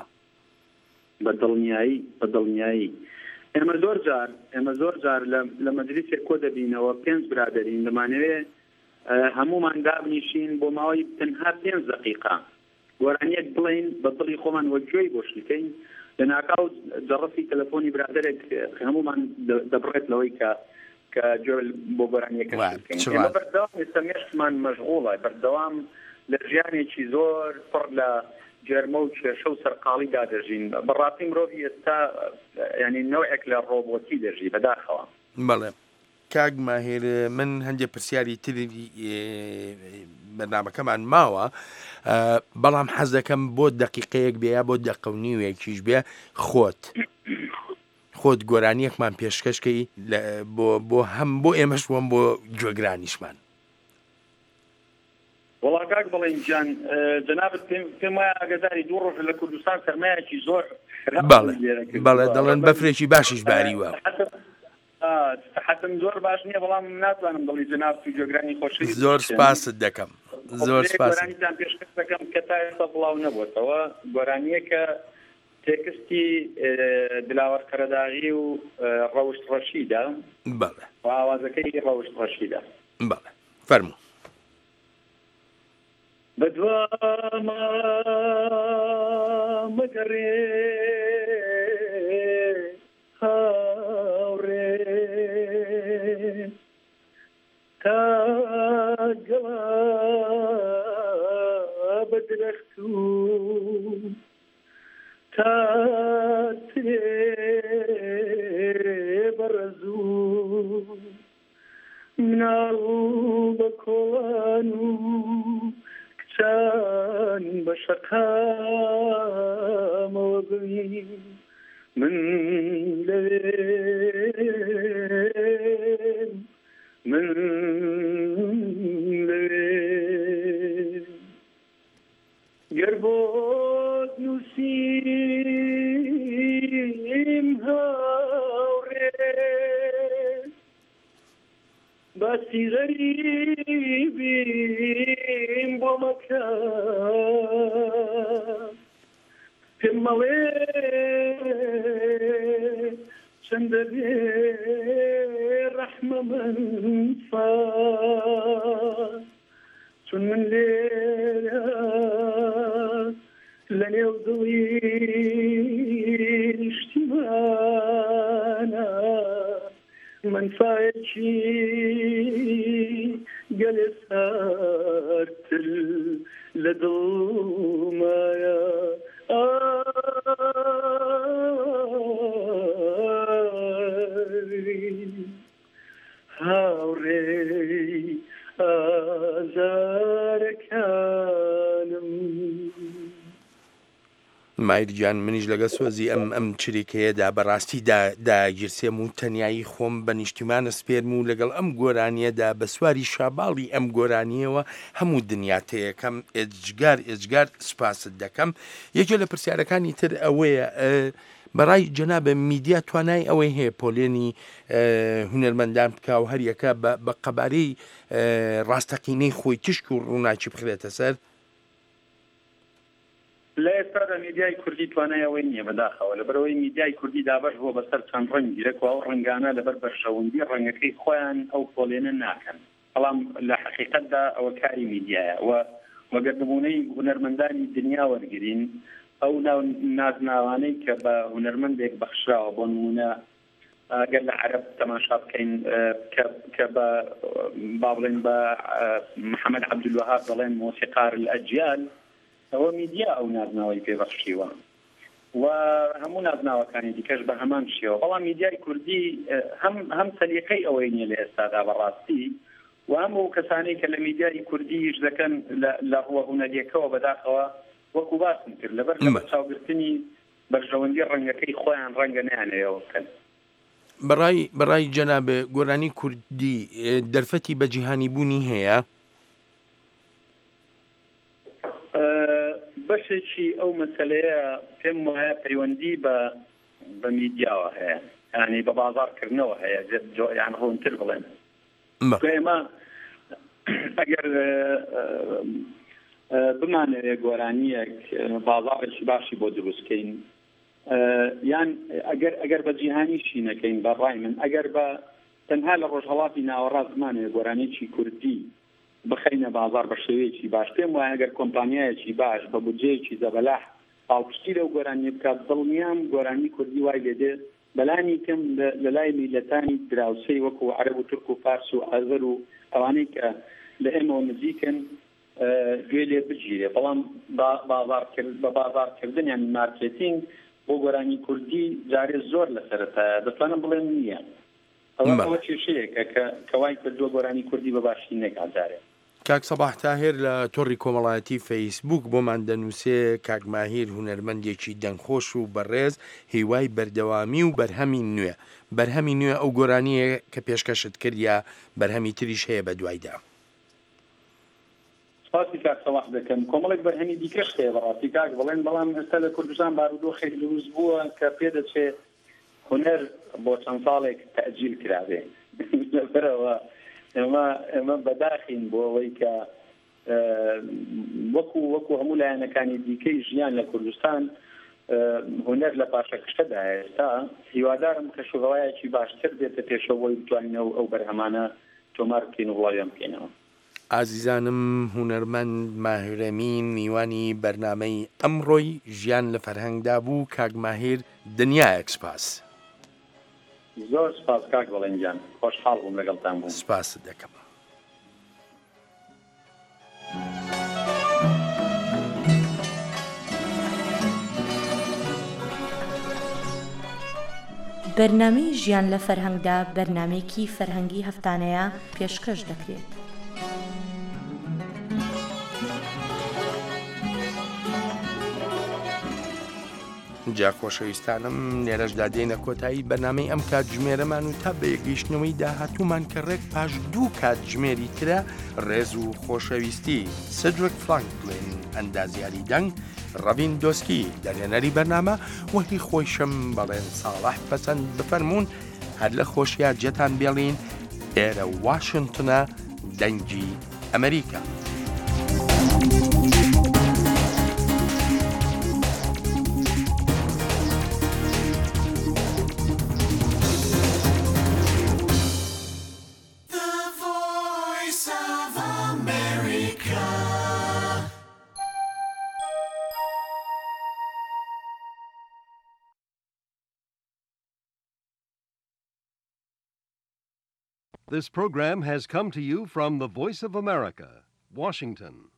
بەدڵنیایی ئێمە زۆر جار لە مەجلیسێک کۆ دەبینەوە 5 برادەرین دەمانەوێت هەمومان دابنیشین بۆ ماوەی تەنها 5 دقیقا گۆرانیەک بڵین بە دڵی خۆمان وەگوێی بۆ شتەکەین لە ناکاو جەڕەفی تەلەفۆنی برادەرێک هەمومان دەبڕێت لەوەی کە گوێ بۆ گۆرانیەکە بکەین بەردەوام ئێستا مێشتمان مەشغوڵە بەردەوام لە ژیانێکی زۆر پڕ لە جێرمە و کێشە و سەرقاڵیدا دەژین بەڕاستی مرۆڤی ئێستا ینی نەوعێک لە ڕۆبۆتی دەژی بەداخەوە بەڵێ کاک ماهێر من هەندێک پرسیاری تری بەرنامەکەمان ماوە بەڵام حەز دەکەم بۆ دەقیقەیەک بێ یا بۆ دەقە و نیوێکیش بێ خۆت گۆرانیەکمان پێشکەشکەی بۆ ئێمەش وەم بۆ گوێگرانیشمان وڵا کاک بڵێن گیان جەنابەت پێم وایە ئاگاداری 2 ڕۆژ لە کوردستان سەرمایەکی زۆر بەڵێ دەڵێن بەفرێکی باشیش باریوە حتم زۆر باش نییە بەڵام ناتوانم دڵی جەناب تو گوێگرانی خۆشی زۆر سپاست دەکەم زۆر سپاس گۆرانیتان پێشکەش دەکەم کە تا ئێستا بڵاو نەبووتەوە گۆرانیەکە تێکستی دلاوەر کەرەداغی و ڕەوشت ڕەشیدە بەڵێ و ئاوازەکەی ڕەوشت ڕەشیدە بەڵێ فەرموو بەدوامە مەگەڕێ هاوڕێ تا گەڵا بە درەخت و تا ترێ بەڕەزوو مناڵ بە کۆڵان و کچان بە شەقامەوە بین من لەوێن گەر بۆت نووسیم هاوڕێ باسی غەریبیم بۆ مەکە پێم مەڵێ چەندە بێ ڕەحمە من چون من لێرە لە نێو دڵی نیشتیمانە منفعەکی گەلێ سارتر لدڵمایە هاوڕێی ئازارەکانم مایرجان منیش لەگە سۆزی ئەم چریکەیەدا بەڕاستی داگیرسێم و تەنایی خۆم بە نیشتیمانە سپێرم و لەگەڵ ئەم گۆرانیەدا بە سواری شاباڵی ئەم گۆرانیەوە هەموو دنیاتەیەکەم ئێجگار سوپاست دەکەم. یەکێ لە پرسیارەکانی تر ئەوەیە بەڕای جەنابە میدیا توانای ئەوەی هەیە پۆلێنی هونەرمەندان بکە و هەریەکە بە قەبارەی ڕاستەقینەی خۆی تشک و ڕووناکی بخرێتە سەر لە ئێستادا میدیای کوردی توانایەوەی نییە بەداخەوە لەبەرەوەی میدیای کوردی دابەش بۆ بەسەر چەند ڕەنگیرەکەوە ئەو ڕەنگانە لەبەر بەرشەوەندی ڕەنگەکەی خۆیان ئەو پۆلێنە ناکەن بەڵام لە حەقیقەتدا ئەوە کاری میدیایە وەگەر نمونەی هونەرمەندانی دنیا وەرگرین ئەو نازناوانەی کە بە هونەرمەندێک بەخشراوە بۆ نمونە ئەگەر لە عەرەب تەماشا بکەین کە بە با بڵێن بە محەممەد عەبدولوەهاب دەڵێن مۆسیقار الئەجیال ئەوە میدیا ئەو نازناوەی پێبەخشیوە و هەموو نازناوەکانی دیکەش بە هەمان شێوە بەڵام میدیای کوردی هەم سەلیقەی ئەوەی نییە لە ئێستادا بەڕاستی و هەموو کەسانەی کە لە میدیای کوردی ئیش دەکەن لە ڕووە هونەریەکەوە بەداخەوە وەکو باسم کرد لەبەر لە بەرچاوگرتنی بەرژەوەندی ڕەنگەکەی خۆیان ڕەنگە نیانەوە بکەن. بەڕای جەنابێ گۆرانی کوردی دەرفەتی بە جیهانی بوونی هەیە؟ بەشێکی ئەو مەسەلەیە پێم وایە پەیوەندی بە میدیاوە هەیە یعنی بە بازارکردنەوە هەیە یان ڕوونتر بڵێن ئێمە ئەگەر بمانەوێ گۆرانیەک بازارێکی باشی بۆ دروستکەین یان ئەگەر بە جیهانیشی نەکەین بەڕای من ئەگەر بە تەنها لە ڕۆژهەڵاتی ناوەڕاست زمانێ گۆرانێکی کوردی بخەینە بازار بە شێوەیەکی باش پێم وایە ئەگەر کۆمپانیایەکی باش بە بودجەیەکی زەبەلاح پاڵپشتی لەو گۆرانی بکات دڵنیام گۆرانی کوردی وای لێدێت بەلانی کەم لە لای میلەتانی دراوسەی وەکو عەرەب و تورک و فارس و ئازەر و ئەوانەی کە لە ئێمەوە نزیکن گوێ لێ بگیرێ بەڵام بە بازارکردن یان مارکێتینگ بۆ گۆرانی کوردی جارێ زۆر لەسەرەتایە دەتوانم بڵێم نییە ئەوە کێشەیەکە کە وای کردووە گۆرانی کوردی بە باشی نەکاتارێت. کاک سەباح تاهێر لە تۆڕی کۆمەڵایەتی فەیسبوک بۆمان دەنووسێ کاک ماهیر هونەرمەندێکی دەنگخۆش و بەڕێز هیوای بەردەوامی و بەرهەمی نوێ ئەو گۆرانیە کە پێشکەشت کرد یا بەرهەمی تریش هەیە بە دوایدا. سپاسی کاک سەباح دەکەم کۆمەڵێک بەرهەمی دیکەش هەیە بەڕاستی کاک بڵێن بەڵام ئێستا لە کوردستان بارودۆخێک دروست بووە کە پێدەچێت هونەر بۆ چەند ساڵێک تەئجیل کرابێ لەبەرەوە ئێمە بەداخین بۆ ئەوەی کە وەکو هەموو لایەنەکانی دیکەی ژیان لە کوردستان هونەر لە پاشەکشەدا ئێستا هیوادارم کە شوڕایەکی باشتر بێتە پێشەوەی بتوانینەوە ئەو بەرهەمانە تۆمار بکەین و وڵاویان بکەینەوە. ئازیزانم هونەرمەند ماهرەمین میوانی بەرنامەی ئەمڕۆی ژیان لە فەرهەنگدا بوو کاک ماهیر دنیایەک سپاس. زۆر سپاس کاک بەڵێنجان خۆشحاڵ بووم لەگەڵتان بووم. سپاست دەکەم. بەرنامەی ژیان لە فەرهەنگدا بەرنامەیەکی فەرهەنگی هەفتانەیە پێشکەش دەکرێت. جا خۆشەویستانم لێرەشدا دێنە کۆتایی بەنامەی ئەم کاتژمێرەمان و تا بە یەکگەیشتنەوەی داهاتوومان کە ڕێک پاش 2 کاتژمێری ترە ڕێز و خۆشەویستی سدرک فلانکلین ئەندازیاری دەنگ ڕەڤین دۆسکی دەرێنەری بەرنامە وەکی خۆشم بەڵێن ساڵح پەسەند بفەرمونون هەر لە خۆشیار جێتان بێڵین ئێرە واشنگتنە دەنگی ئەمریکا. This program has come to you from the Voice of America, Washington.